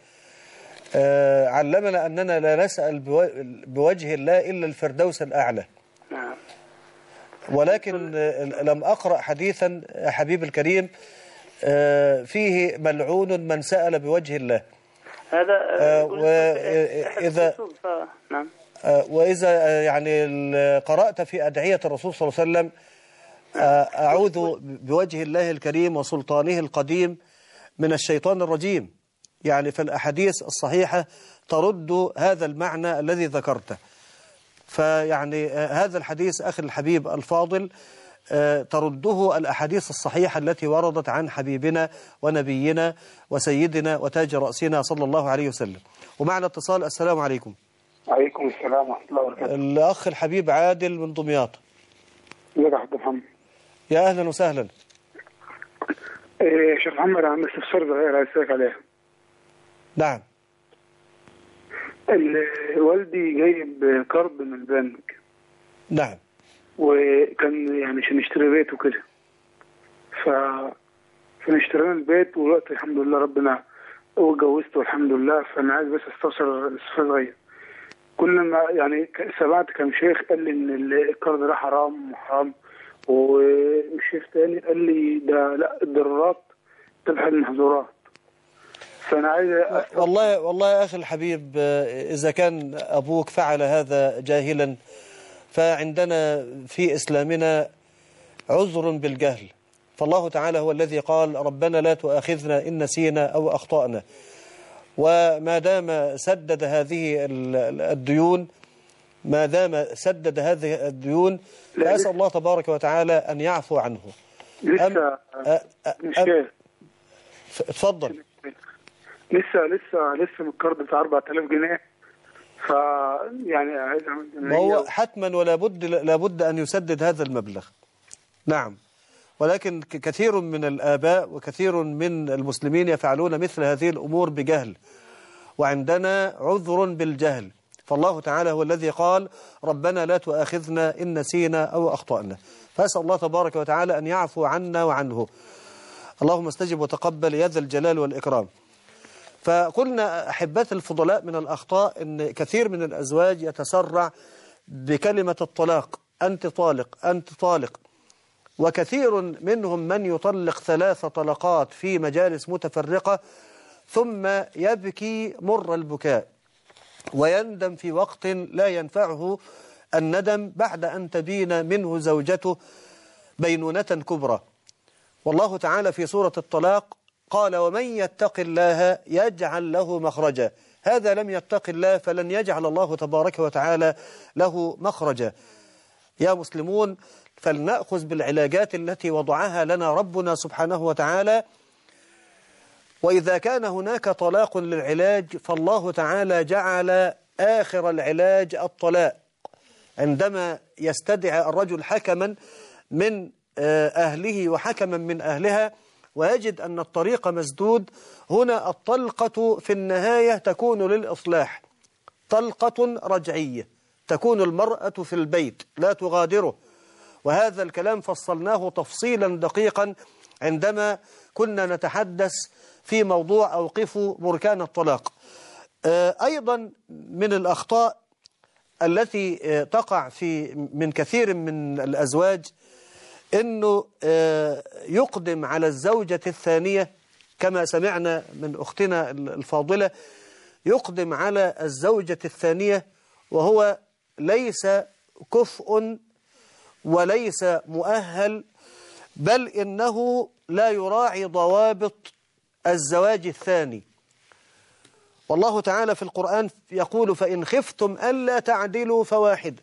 علمنا أننا لا نسأل بوجه الله إلا الفردوس الأعلى. نعم. ولكن لم أقرأ حديثا حبيب الكريم فيه ملعون من سأل بوجه الله. هذا وإذا نعم. وإذا يعني قرأت في أدعية الرسول صلى الله عليه وسلم: أعوذ بوجه الله الكريم وسلطانه القديم من الشيطان الرجيم، يعني في الأحاديث الصحيحة ترد هذا المعنى الذي ذكرته. فيعني هذا الحديث أخي الحبيب الفاضل ترده الأحاديث الصحيحة التي وردت عن حبيبنا ونبينا وسيدنا وتاج رأسنا صلى الله عليه وسلم. ومعنا اتصال. السلام عليكم. وعليكم السلام ورحمة الله وبركاته. الأخ الحبيب عادل من دمياط. ازيك يا حاج محمد؟ يا أهلا وسهلا. شيخ محمد، عم استفسار صغير عايز اسالك عليها. نعم. والدي جايب قرض من البنك. نعم. وكان يعني عشان نشتري بيت وكده، فاشترينا البيت، والوقت الحمد لله ربنا واتجوزت والحمد لله. فأنا عايز بس استفسر استفسار صغير. كل ما يعني سمعت كم شيخ قال لي إن القرض ده حرام وحرام، والشيخ تاني قال لي ده لا، الضرورات تبحث المحظورات. فأنا عايز والله يا أخي الحبيب، إذا كان أبوك فعل هذا جاهلا فعندنا في إسلامنا عذر بالجهل، فالله تعالى هو الذي قال ربنا لا تؤاخذنا إن نسينا أو أخطأنا. وما دام سدد هذه الديون، ما دام سدد هذه الديون، فأسأل الله تبارك وتعالى أن يعفو عنه. لسه اتفضل. لسه من القرض بتاع 4000 جنيه. يعني عايز ما هو حتما ولا بد لابد أن يسدد هذا المبلغ. نعم، ولكن كثير من الآباء وكثير من المسلمين يفعلون مثل هذه الأمور بجهل، وعندنا عذر بالجهل، فالله تعالى هو الذي قال ربنا لا تؤاخذنا إن نسينا أو أخطأنا. فأسأل الله تبارك وتعالى أن يعفو عنا وعنه. اللهم استجب وتقبل يا ذا الجلال والإكرام. فقلنا أحبات الفضلاء من الأخطاء أن كثير من الأزواج يتسرع بكلمة الطلاق، أنت طالق أنت طالق، وكثير منهم من يطلق 3 طلقات في مجالس متفرقة ثم يبكي مر البكاء ويندم في وقت لا ينفعه الندم بعد أن تبين منه زوجته بينونة كبرى. والله تعالى في سورة الطلاق قال ومن يتق الله يجعل له مخرجا. هذا لم يتق الله فلن يجعل الله تبارك وتعالى له مخرجا. يا مسلمون، فلنأخذ بالعلاجات التي وضعها لنا ربنا سبحانه وتعالى. وإذا كان هناك طلاق للعلاج فالله تعالى جعل آخر العلاج الطلاق. عندما يستدعي الرجل حكما من أهله وحكما من أهلها ويجد أن الطريق مسدود، هنا الطلقة في النهاية تكون للإصلاح، طلقة رجعية، تكون المرأة في البيت لا تغادره. وهذا الكلام فصلناه تفصيلا دقيقا عندما كنا نتحدث في موضوع أوقفوا بركان الطلاق. أيضا من الأخطاء التي تقع من كثير من الأزواج أنه يقدم على الزوجة الثانية، كما سمعنا من أختنا الفاضلة، يقدم على الزوجة الثانية وهو ليس كفء وليس مؤهل، بل إنه لا يراعي ضوابط الزواج الثاني. والله تعالى في القرآن يقول فإن خفتم ألا تعدلوا فواحد.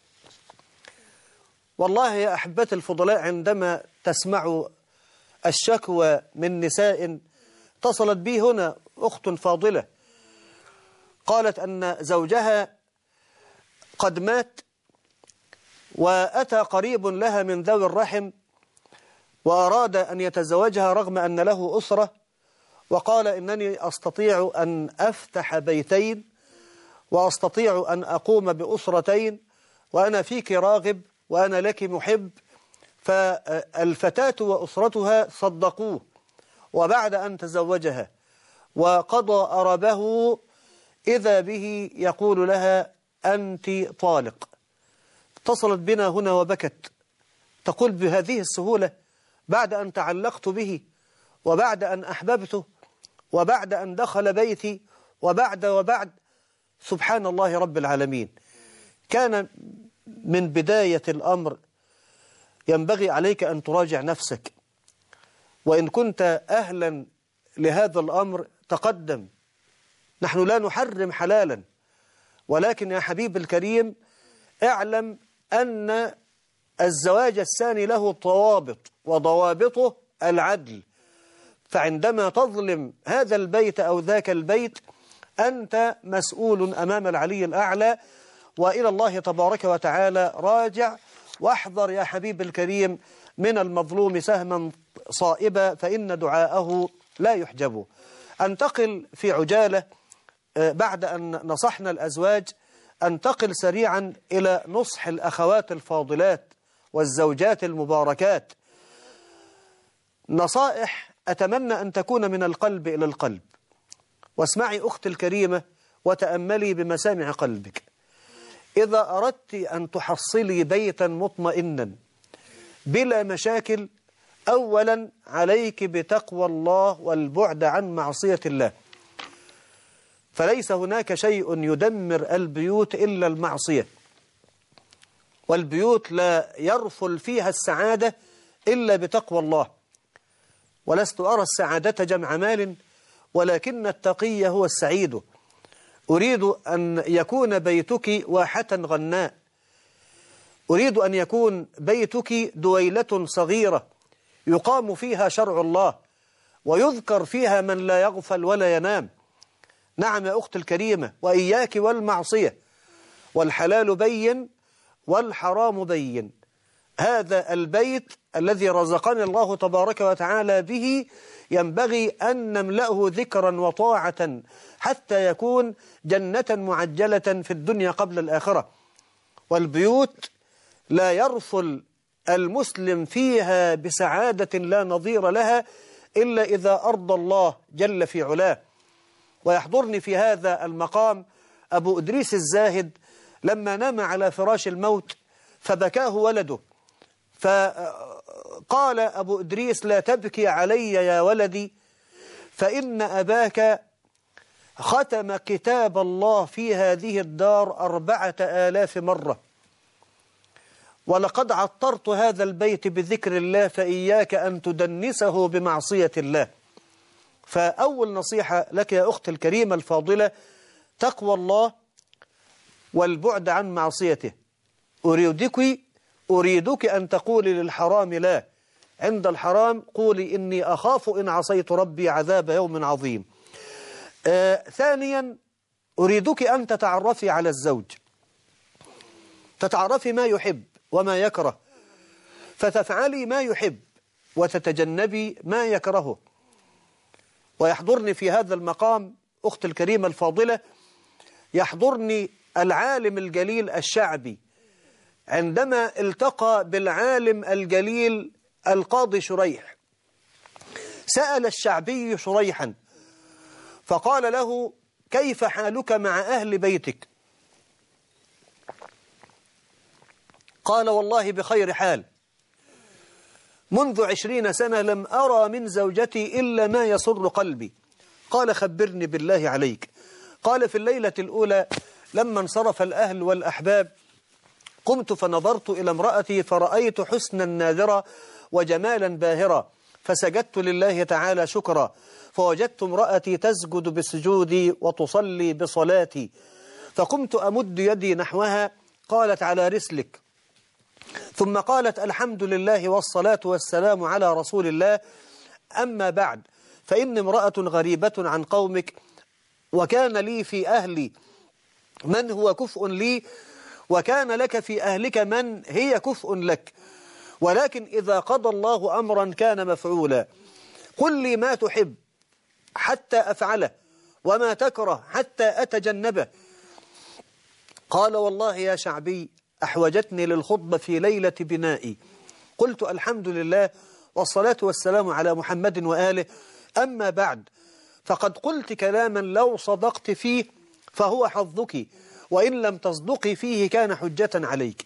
والله يا أحبتي الفضلاء، عندما تسمعوا الشكوى من نساء، اتصلت بي هنا أخت فاضلة قالت أن زوجها قد مات وأتى قريب لها من ذوي الرحم وأراد أن يتزوجها رغم أن له أسرة، وقال إنني أستطيع أن أفتح بيتين وأستطيع أن أقوم بأسرتين وأنا فيك راغب وأنا لك محب. فالفتاة وأسرتها صدقوه، وبعد أن تزوجها وقضى أربه إذا به يقول لها أنت طالق. اتصلت بنا هنا وبكت تقول بهذه السهولة بعد أن تعلقت به وبعد أن أحببته وبعد أن دخل بيتي وبعد سبحان الله رب العالمين. كان من بداية الأمر ينبغي عليك أن تراجع نفسك، وإن كنت أهلا لهذا الأمر تقدم. نحن لا نحرم حلالا، ولكن يا حبيب الكريم اعلم أن الزواج الثاني له ضوابط، وضوابطه العدل. فعندما تظلم هذا البيت أو ذاك البيت أنت مسؤول أمام العلي الأعلى، وإلى الله تبارك وتعالى راجع. واحذر يا حبيب الكريم من المظلوم سهما صائبا فإن دعاءه لا يحجب. أنتقل في عجالة بعد أن نصحنا الأزواج، أنتقل سريعا إلى نصح الأخوات الفاضلات والزوجات المباركات. نصائح أتمنى أن تكون من القلب إلى القلب. واسمعي أختي الكريمة وتأملي بمسامع قلبك. إذا أردت أن تحصلي بيتا مطمئنا بلا مشاكل، أولا عليك بتقوى الله والبعد عن معصية الله، فليس هناك شيء يدمر البيوت إلا المعصية، والبيوت لا يرفل فيها السعادة إلا بتقوى الله. ولست أرى السعادة جمع مال، ولكن التقي هو السعيد. أريد أن يكون بيتك واحة غناء، أريد أن يكون بيتك دويلة صغيرة يقام فيها شرع الله ويذكر فيها من لا يغفل ولا ينام. نعم يا أختي الكريمة، وإياك والمعصية، والحلال بين والحرام بين. هذا البيت الذي رزقنا الله تبارك وتعالى به ينبغي أن نملأه ذكرا وطاعة حتى يكون جنة معجلة في الدنيا قبل الآخرة. والبيوت لا يرفل المسلم فيها بسعادة لا نظير لها إلا إذا أرضى الله جل في علاه. ويحضرني في هذا المقام أبو إدريس الزاهد لما نام على فراش الموت فبكاه ولده، فقال أبو إدريس: لا تبكي علي يا ولدي، فإن أباك ختم كتاب الله في هذه الدار 4000 مرة، ولقد عطرت هذا البيت بذكر الله، فإياك أن تدنسه بمعصية الله. فأول نصيحة لك يا أختي الكريمة الفاضلة تقوى الله والبعد عن معصيته. أريدك أن تقولي للحرام لا، عند الحرام قولي إني أخاف إن عصيت ربي عذاب يوم عظيم. ثانيا أريدك أن تتعرفي على الزوج، تتعرفي ما يحب وما يكره، فتفعلي ما يحب وتتجنبي ما يكرهه. ويحضرني في هذا المقام أختي الكريمة الفاضلة، يحضرني العالم الجليل الشعبي عندما التقى بالعالم الجليل القاضي شريح. سأل الشعبي شريحا فقال له: كيف حالك مع أهل بيتك؟ قال: والله بخير حال، منذ 20 سنة لم أرى من زوجتي إلا ما يسر قلبي. قال: خبرني بالله عليك. قال: في الليلة الأولى لما انصرف الأهل والأحباب قمت فنظرت إلى امرأتي فرأيت حسنا نادرا وجمالا باهرا، فسجدت لله تعالى شكرا، فوجدت امرأتي تسجد بسجودي وتصلي بصلاتي، فقمت أمد يدي نحوها، قالت: على رسلك. ثم قالت: الحمد لله والصلاة والسلام على رسول الله، أما بعد، فإن امرأة غريبة عن قومك، وكان لي في أهلي من هو كفء لي، وكان لك في أهلك من هي كفء لك، ولكن إذا قضى الله أمرا كان مفعولا. قل لي ما تحب حتى أفعله، وما تكره حتى أتجنبه. قال: والله يا شعبي أحوجتني للخطبة في ليلة بنائي. قلت: الحمد لله والصلاة والسلام على محمد وآله، أما بعد، فقد قلت كلاما لو صدقت فيه فهو حظك، وإن لم تصدقي فيه كان حجة عليك.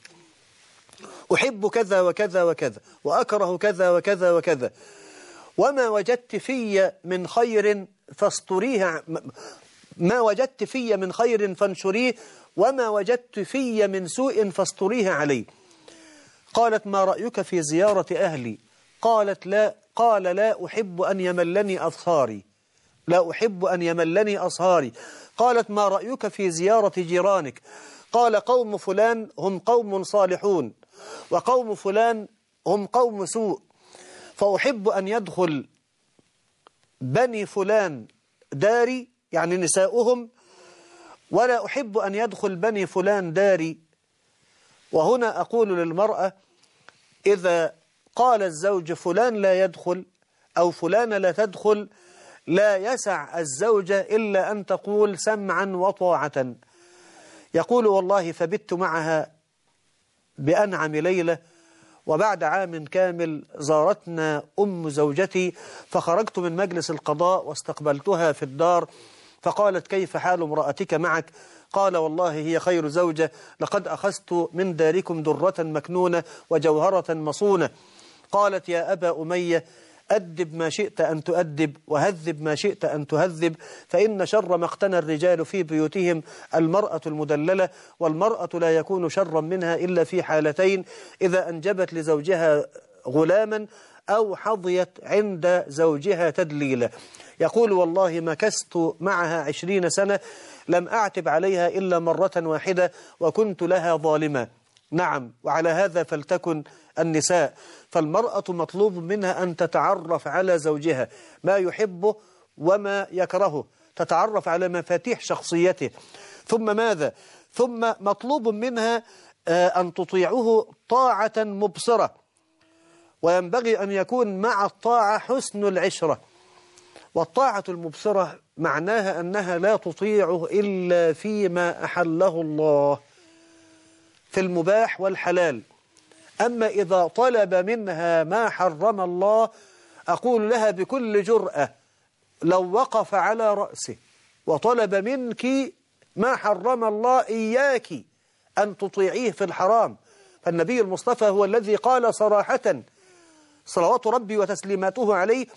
أحب كذا وكذا وكذا، وأكره كذا وكذا وكذا، وما وجدت في من خير فاستريه، ما وجدت في من خير فانشريه، وما وجدت في من سوء فاستريه عليه. قالت: ما رأيك في زيارة أهلي؟ قالت: لا. قال: لا أحب أن يملني أصهاري، لا أحب أن يملني أصهاري. قالت: ما رأيك في زيارة جيرانك؟ قال: قوم فلان هم قوم صالحون، وقوم فلان هم قوم سوء، فأحب أن يدخل بني فلان داري، يعني نساؤهم، ولا أحب أن يدخل بني فلان داري. وهنا أقول للمرأة: إذا قال الزوج فلان لا يدخل أو فلان لا تدخل، لا يسع الزوجة إلا أن تقول سمعا وطاعة. يقول: والله فبت معها بأنعم ليلة، وبعد عام كامل زارتنا أم زوجتي، فخرجت من مجلس القضاء واستقبلتها في الدار، فقالت: كيف حال امرأتك معك؟ قال: والله هي خير زوجة، لقد أخذت من داركم درة مكنونة وجوهرة مصونة. قالت: يا أبا أمية، أدب ما شئت أن تؤدب وهذب ما شئت أن تهذب، فإن شر ما اقتنى الرجال في بيوتهم المرأة المدللة، والمرأة لا يكون شرا منها إلا في حالتين: إذا أنجبت لزوجها غلاما أو حظيت عند زوجها تدليلا. يقول: والله مكثت معها 20 سنة لم أعتب عليها إلا مرة واحدة وكنت لها ظالمة. نعم، وعلى هذا فلتكن النساء، فالمرأة مطلوب منها أن تتعرف على زوجها، ما يحبه وما يكرهه، تتعرف على مفاتيح شخصيته. ثم ماذا؟ ثم مطلوب منها أن تطيعه طاعة مبصرة، وينبغي أن يكون مع الطاعة حسن العشرة. والطاعة المبصرة معناها أنها لا تطيعه إلا فيما أحله الله في المباح والحلال. أما إذا طلب منها ما حرم الله، أقول لها بكل جرأة: لو وقف على رأسه وطلب منك ما حرم الله، إياك أن تطيعيه في الحرام. فالنبي المصطفى هو الذي قال صراحة صلوات ربي وتسليماته عليه: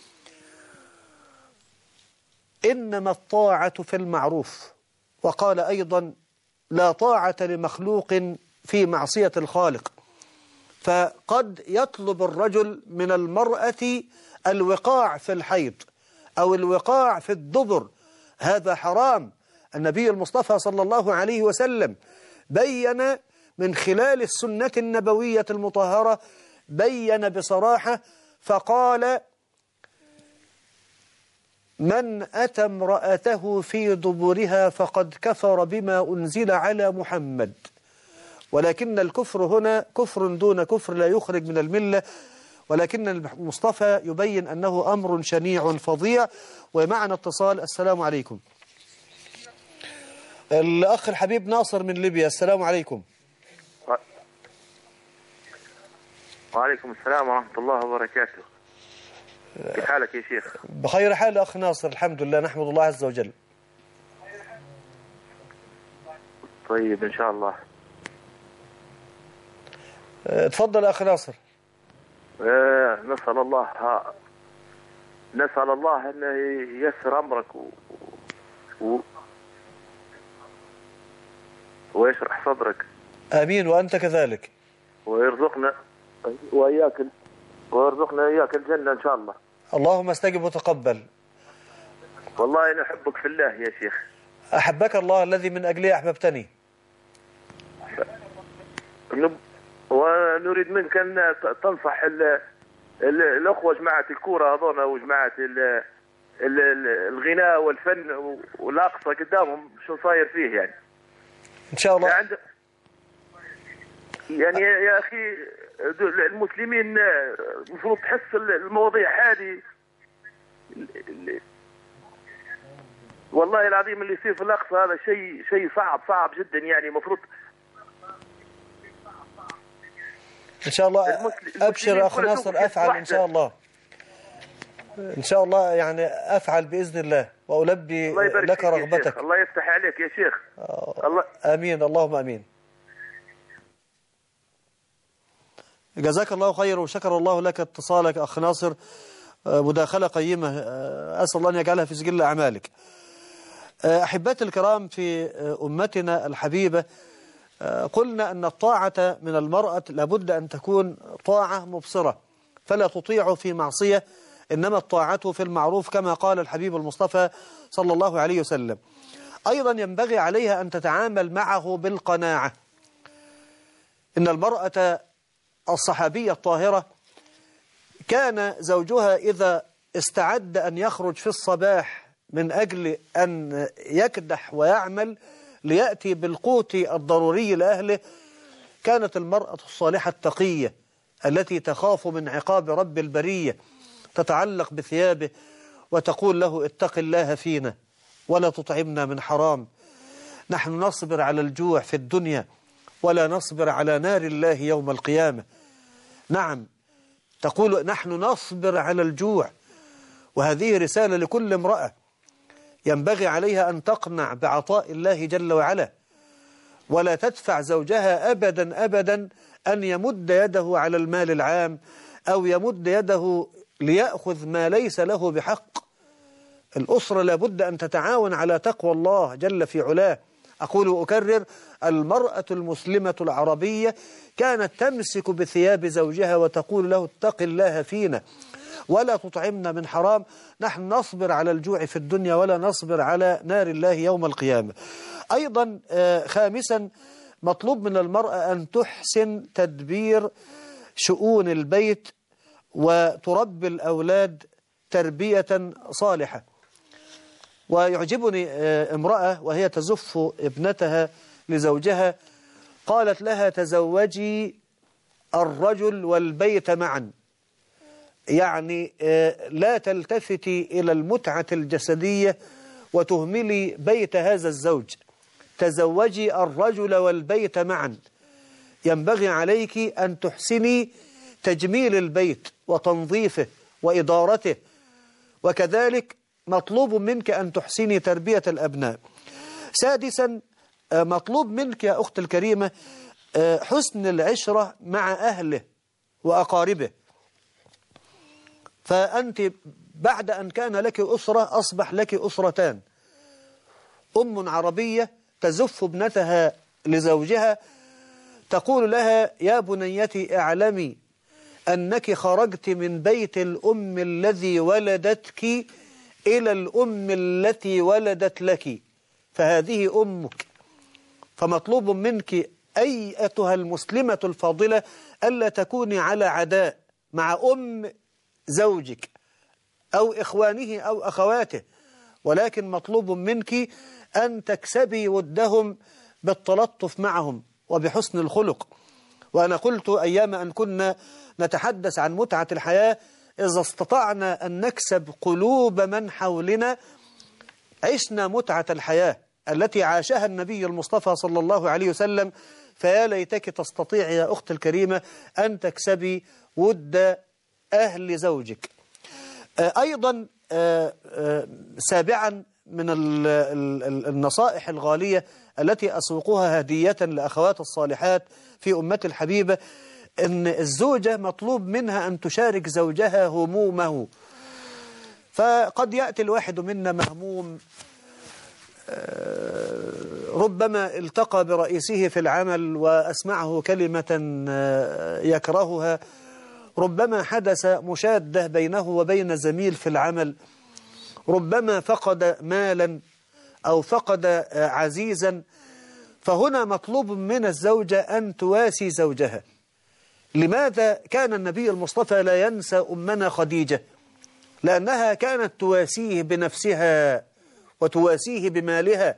إنما الطاعة في المعروف. وقال أيضا: لا طاعة لمخلوق في معصية الخالق. فقد يطلب الرجل من المرأة الوقاع في الحيض أو الوقاع في الدبر، هذا حرام. النبي المصطفى صلى الله عليه وسلم بين من خلال السنة النبوية المطهرة، بين بصراحة فقال: من أتى امرأته في دبرها فقد كفر بما أنزل على محمد. ولكن الكفر هنا كفر دون كفر لا يخرج من الملة، ولكن المصطفى يبين أنه أمر شنيع فظيع. ومعنا اتصال. السلام عليكم. الأخ الحبيب ناصر من ليبيا. السلام عليكم. وعليكم السلام ورحمة الله وبركاته. كيف حالك يا شيخ؟ بخير حال أخ ناصر، الحمد لله، نحمد الله عز وجل. طيب إن شاء الله. تفضل أخ ناصر. نسأل الله أن ييسر أمرك ويشرح صدرك. آمين، وأنت كذلك. ويرزقنا إياك الجنة إن شاء الله. اللهم استجب وتقبل. والله أنا أحبك في الله يا شيخ. أحبك الله الذي من أجله أحببتني. ونريد منك أن تنصح الأخوة جماعة الكورة هذونا وجماعة الغناء والفن والأقصى قدامهم شو صاير فيه يعني. إن شاء الله. يعني يا أخي المسلمين المفروض تحس المواضيع هذه، والله العظيم اللي يصير في الأقصى هذا شيء صعب جدا يعني. المفروض إن شاء الله. أبشر أخ ناصر، أفعل إن شاء الله. إن شاء الله يعني أفعل بإذن الله وألبي لك رغبتك. الله يفتح عليك يا شيخ. الله آمين، اللهم آمين. جزاك الله خير وشكر الله لك اتصالك أخ ناصر، مداخلة قيمة، أسأل الله أن يجعلها في سجل أعمالك. أحبتي الكرام، في أمتنا الحبيبة قلنا أن الطاعة من المرأة لابد أن تكون طاعة مبصرة، فلا تطيع في معصية، إنما الطاعة في المعروف كما قال الحبيب المصطفى صلى الله عليه وسلم. أيضا ينبغي عليها أن تتعامل معه بالقناعة. إن المرأة الصحابية الطاهرة كان زوجها إذا استعد أن يخرج في الصباح من أجل أن يكدح ويعمل ليأتي بالقوت الضروري لأهله، كانت المرأة الصالحة التقية التي تخاف من عقاب رب البرية تتعلق بثيابه وتقول له: اتق الله فينا ولا تطعمنا من حرام، نحن نصبر على الجوع في الدنيا ولا نصبر على نار الله يوم القيامة. نعم، تقول نحن نصبر على الجوع، وهذه رسالة لكل امرأة ينبغي عليها أن تقنع بعطاء الله جل وعلا، ولا تدفع زوجها أبدا أبدا أن يمد يده على المال العام أو يمد يده ليأخذ ما ليس له بحق. الأسرة لابد أن تتعاون على تقوى الله جل في علاه. أقول وأكرر: المرأة المسلمة العربية كانت تمسك بثياب زوجها وتقول له: اتق الله فينا ولا تطعمنا من حرام، نحن نصبر على الجوع في الدنيا ولا نصبر على نار الله يوم القيامة. أيضا خامسا، مطلوب من المرأة أن تحسن تدبير شؤون البيت وتربي الأولاد تربية صالحة. ويعجبني امرأة وهي تزف ابنتها لزوجها قالت لها: تزوجي الرجل والبيت معا، يعني لا تلتفتي إلى المتعة الجسدية وتهملي بيت هذا الزوج، تزوجي الرجل والبيت معا. ينبغي عليك أن تحسني تجميل البيت وتنظيفه وإدارته، وكذلك مطلوب منك أن تحسني تربية الأبناء. سادسا، مطلوب منك يا أخت الكريمة حسن العشرة مع أهله وأقاربه. فأنت بعد أن كان لك أسرة أصبح لك أسرتان. أم عربية تزف ابنتها لزوجها تقول لها: يا بنيتي اعلمي أنك خرجت من بيت الأم الذي ولدتك إلى الأم التي ولدت لك، فهذه أمك. فمطلوب منك أيتها المسلمة الفاضلة ألا تكوني على عداء مع أم زوجك أو إخوانه أو أخواته، ولكن مطلوب منك أن تكسبي ودهم بالتلطف معهم وبحسن الخلق. وأنا قلت أيام أن كنا نتحدث عن متعة الحياة: إذا استطعنا أن نكسب قلوب من حولنا عشنا متعة الحياة التي عاشها النبي المصطفى صلى الله عليه وسلم. فيا ليتك تستطيع يا أخت الكريمة أن تكسبي ود أهل زوجك. أيضا سابعا من النصائح الغالية التي أسوقها هدية لأخوات الصالحات في أمتي الحبيبة أن الزوجة مطلوب منها أن تشارك زوجها همومه. فقد يأتي الواحد منا مهموم، ربما التقى برئيسه في العمل وأسمعه كلمة يكرهها، ربما حدث مشادة بينه وبين زميل في العمل، ربما فقد مالا أو فقد عزيزا. فهنا مطلوب من الزوجة أن تواسي زوجها. لماذا كان النبي المصطفى لا ينسى أمنا خديجة؟ لأنها كانت تواسيه بنفسها وتواسيه بمالها.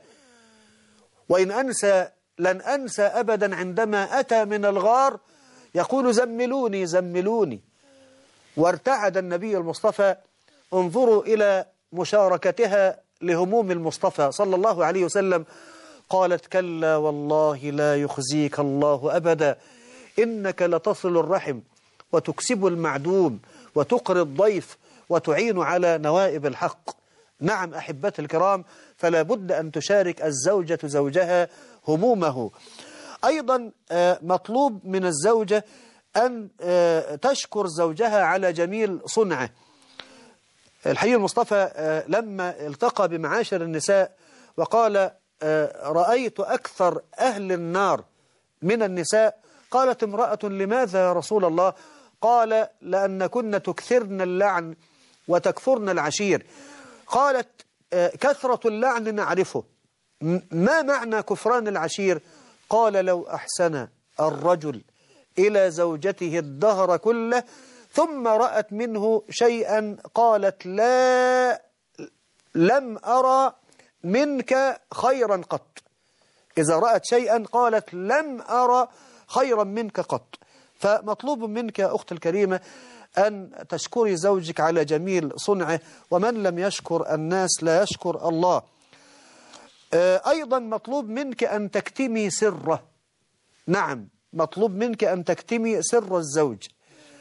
وإن أنسى لن أنسى أبدا عندما أتى من الغار يقول: زملوني زملوني. وارتعد النبي المصطفى. انظروا إلى مشاركتها لهموم المصطفى صلى الله عليه وسلم. قالت: كلا والله لا يخزيك الله أبدا، إنك لتصل الرحم وتكسب المعدوم وتقري الضيف وتعين على نوائب الحق. نعم أحبتي الكرام، فلا بد أن تشارك الزوجة زوجها همومه. أيضا مطلوب من الزوجة أن تشكر زوجها على جميل صنعه. الحبيب المصطفى لما التقى بمعاشر النساء وقال: رأيت أكثر أهل النار من النساء. قالت امرأة: لماذا يا رسول الله؟ قال: لأنكن تكثرن اللعن وتكفرن العشير. قالت: كثرة اللعن نعرفه، ما معنى كفران العشير؟ قال: لو أحسن الرجل إلى زوجته الدهر كله ثم رأت منه شيئا قالت: لا لم أرى منك خيرا قط. إذا رأت شيئا قالت: لم أرى خيرا منك قط. فمطلوب منك يا أخت الكريمة أن تشكري زوجك على جميل صنعه، ومن لم يشكر الناس لا يشكر الله. أيضا مطلوب منك أن تكتمي سره. نعم، مطلوب منك أن تكتمي سر الزوج.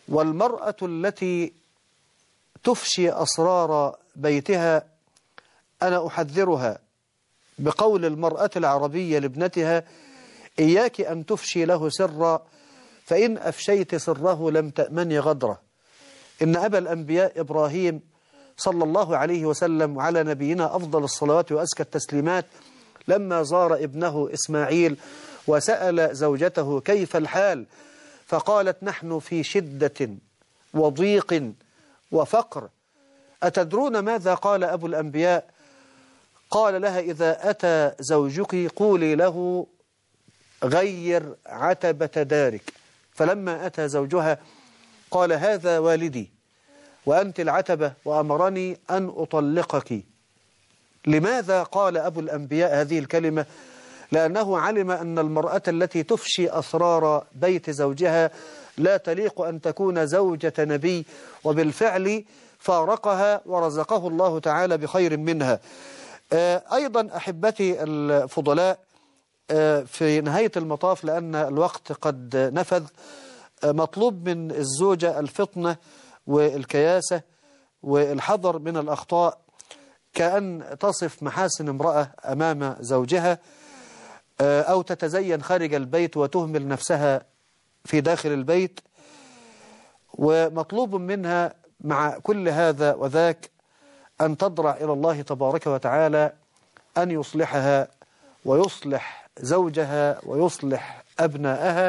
والمرأة التي تفشي أسرار بيتها أنا أحذرها بقول المرأة العربية لابنتها: إياك أن تفشي له سرا، فإن أفشيت سره لم تأمني غدره. إن أبا الأنبياء إبراهيم صلى الله عليه وسلم وعلى نبينا أفضل الصلوات وأزكى التسليمات لما زار ابنه إسماعيل وسأل زوجته كيف الحال، فقالت: نحن في شدة وضيق وفقر. أتدرون ماذا قال أبو الأنبياء؟ قال لها: إذا أتى زوجك قولي له غير عتبة دارك. فلما أتى زوجها قال: هذا والدي وأنت العتبة وأمرني أن أطلقك. لماذا قال أبو الأنبياء هذه الكلمة؟ لأنه علم أن المرأة التي تفشي أسرار بيت زوجها لا تليق أن تكون زوجة نبي، وبالفعل فارقها ورزقه الله تعالى بخير منها. أيضا أحبتي الفضلاء، في نهاية المطاف لأن الوقت قد نفذ، مطلوب من الزوجة الفطنة والكياسة والحذر من الأخطاء، كأن تصف محاسن امرأة أمام زوجها أو تتزين خارج البيت وتهمل نفسها في داخل البيت. ومطلوب منها مع كل هذا وذاك أن تضرع إلى الله تبارك وتعالى أن يصلحها ويصلح زوجها ويصلح أبناءها،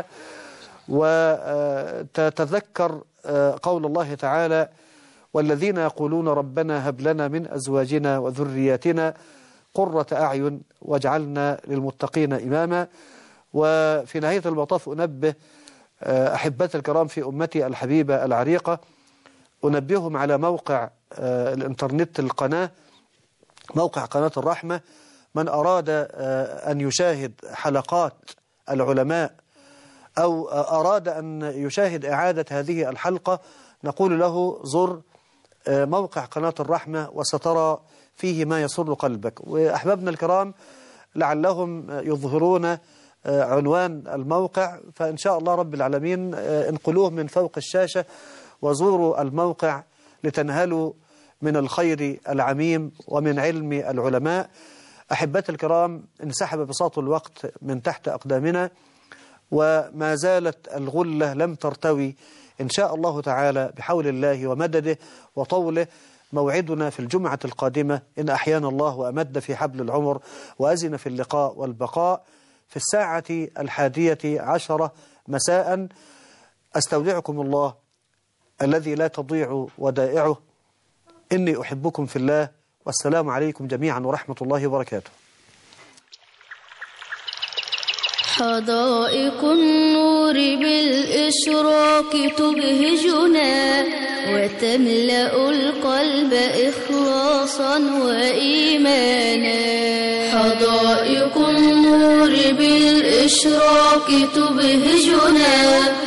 وتتذكر قول الله تعالى: والذين يقولون ربنا هب لنا من أزواجنا وذرياتنا قرة أعين واجعلنا للمتقين إماما. وفي نهاية المطاف أنبه أحبتي الكرام في أمتي الحبيبة العريقة، أنبههم على موقع الإنترنت القناة، موقع قناة الرحمة. من أراد أن يشاهد حلقات العلماء أو أراد أن يشاهد إعادة هذه الحلقة نقول له: زر موقع قناة الرحمة وسترى فيه ما يسر قلبك. وأحبابنا الكرام لعلهم يظهرون عنوان الموقع، فإن شاء الله رب العالمين انقلوه من فوق الشاشة وزوروا الموقع لتنهلوا من الخير العميم ومن علم العلماء. أحبتي الكرام، انسحب بساط الوقت من تحت أقدامنا وما زالت الغلة لم ترتوي إن شاء الله تعالى بحول الله ومدده وطوله. موعدنا في الجمعة القادمة إن أحيانا الله وأمد في حبل العمر وأزن في اللقاء والبقاء في 11:10 مساء. أستودعكم الله الذي لا تضيع ودائعه، إني أحبكم في الله، والسلام عليكم جميعا ورحمة الله وبركاته. حدائق النور بالإشراق تبهجنا وتملأ القلب إخلاصا وإيمانا. حدائق النور بالإشراق تبهجنا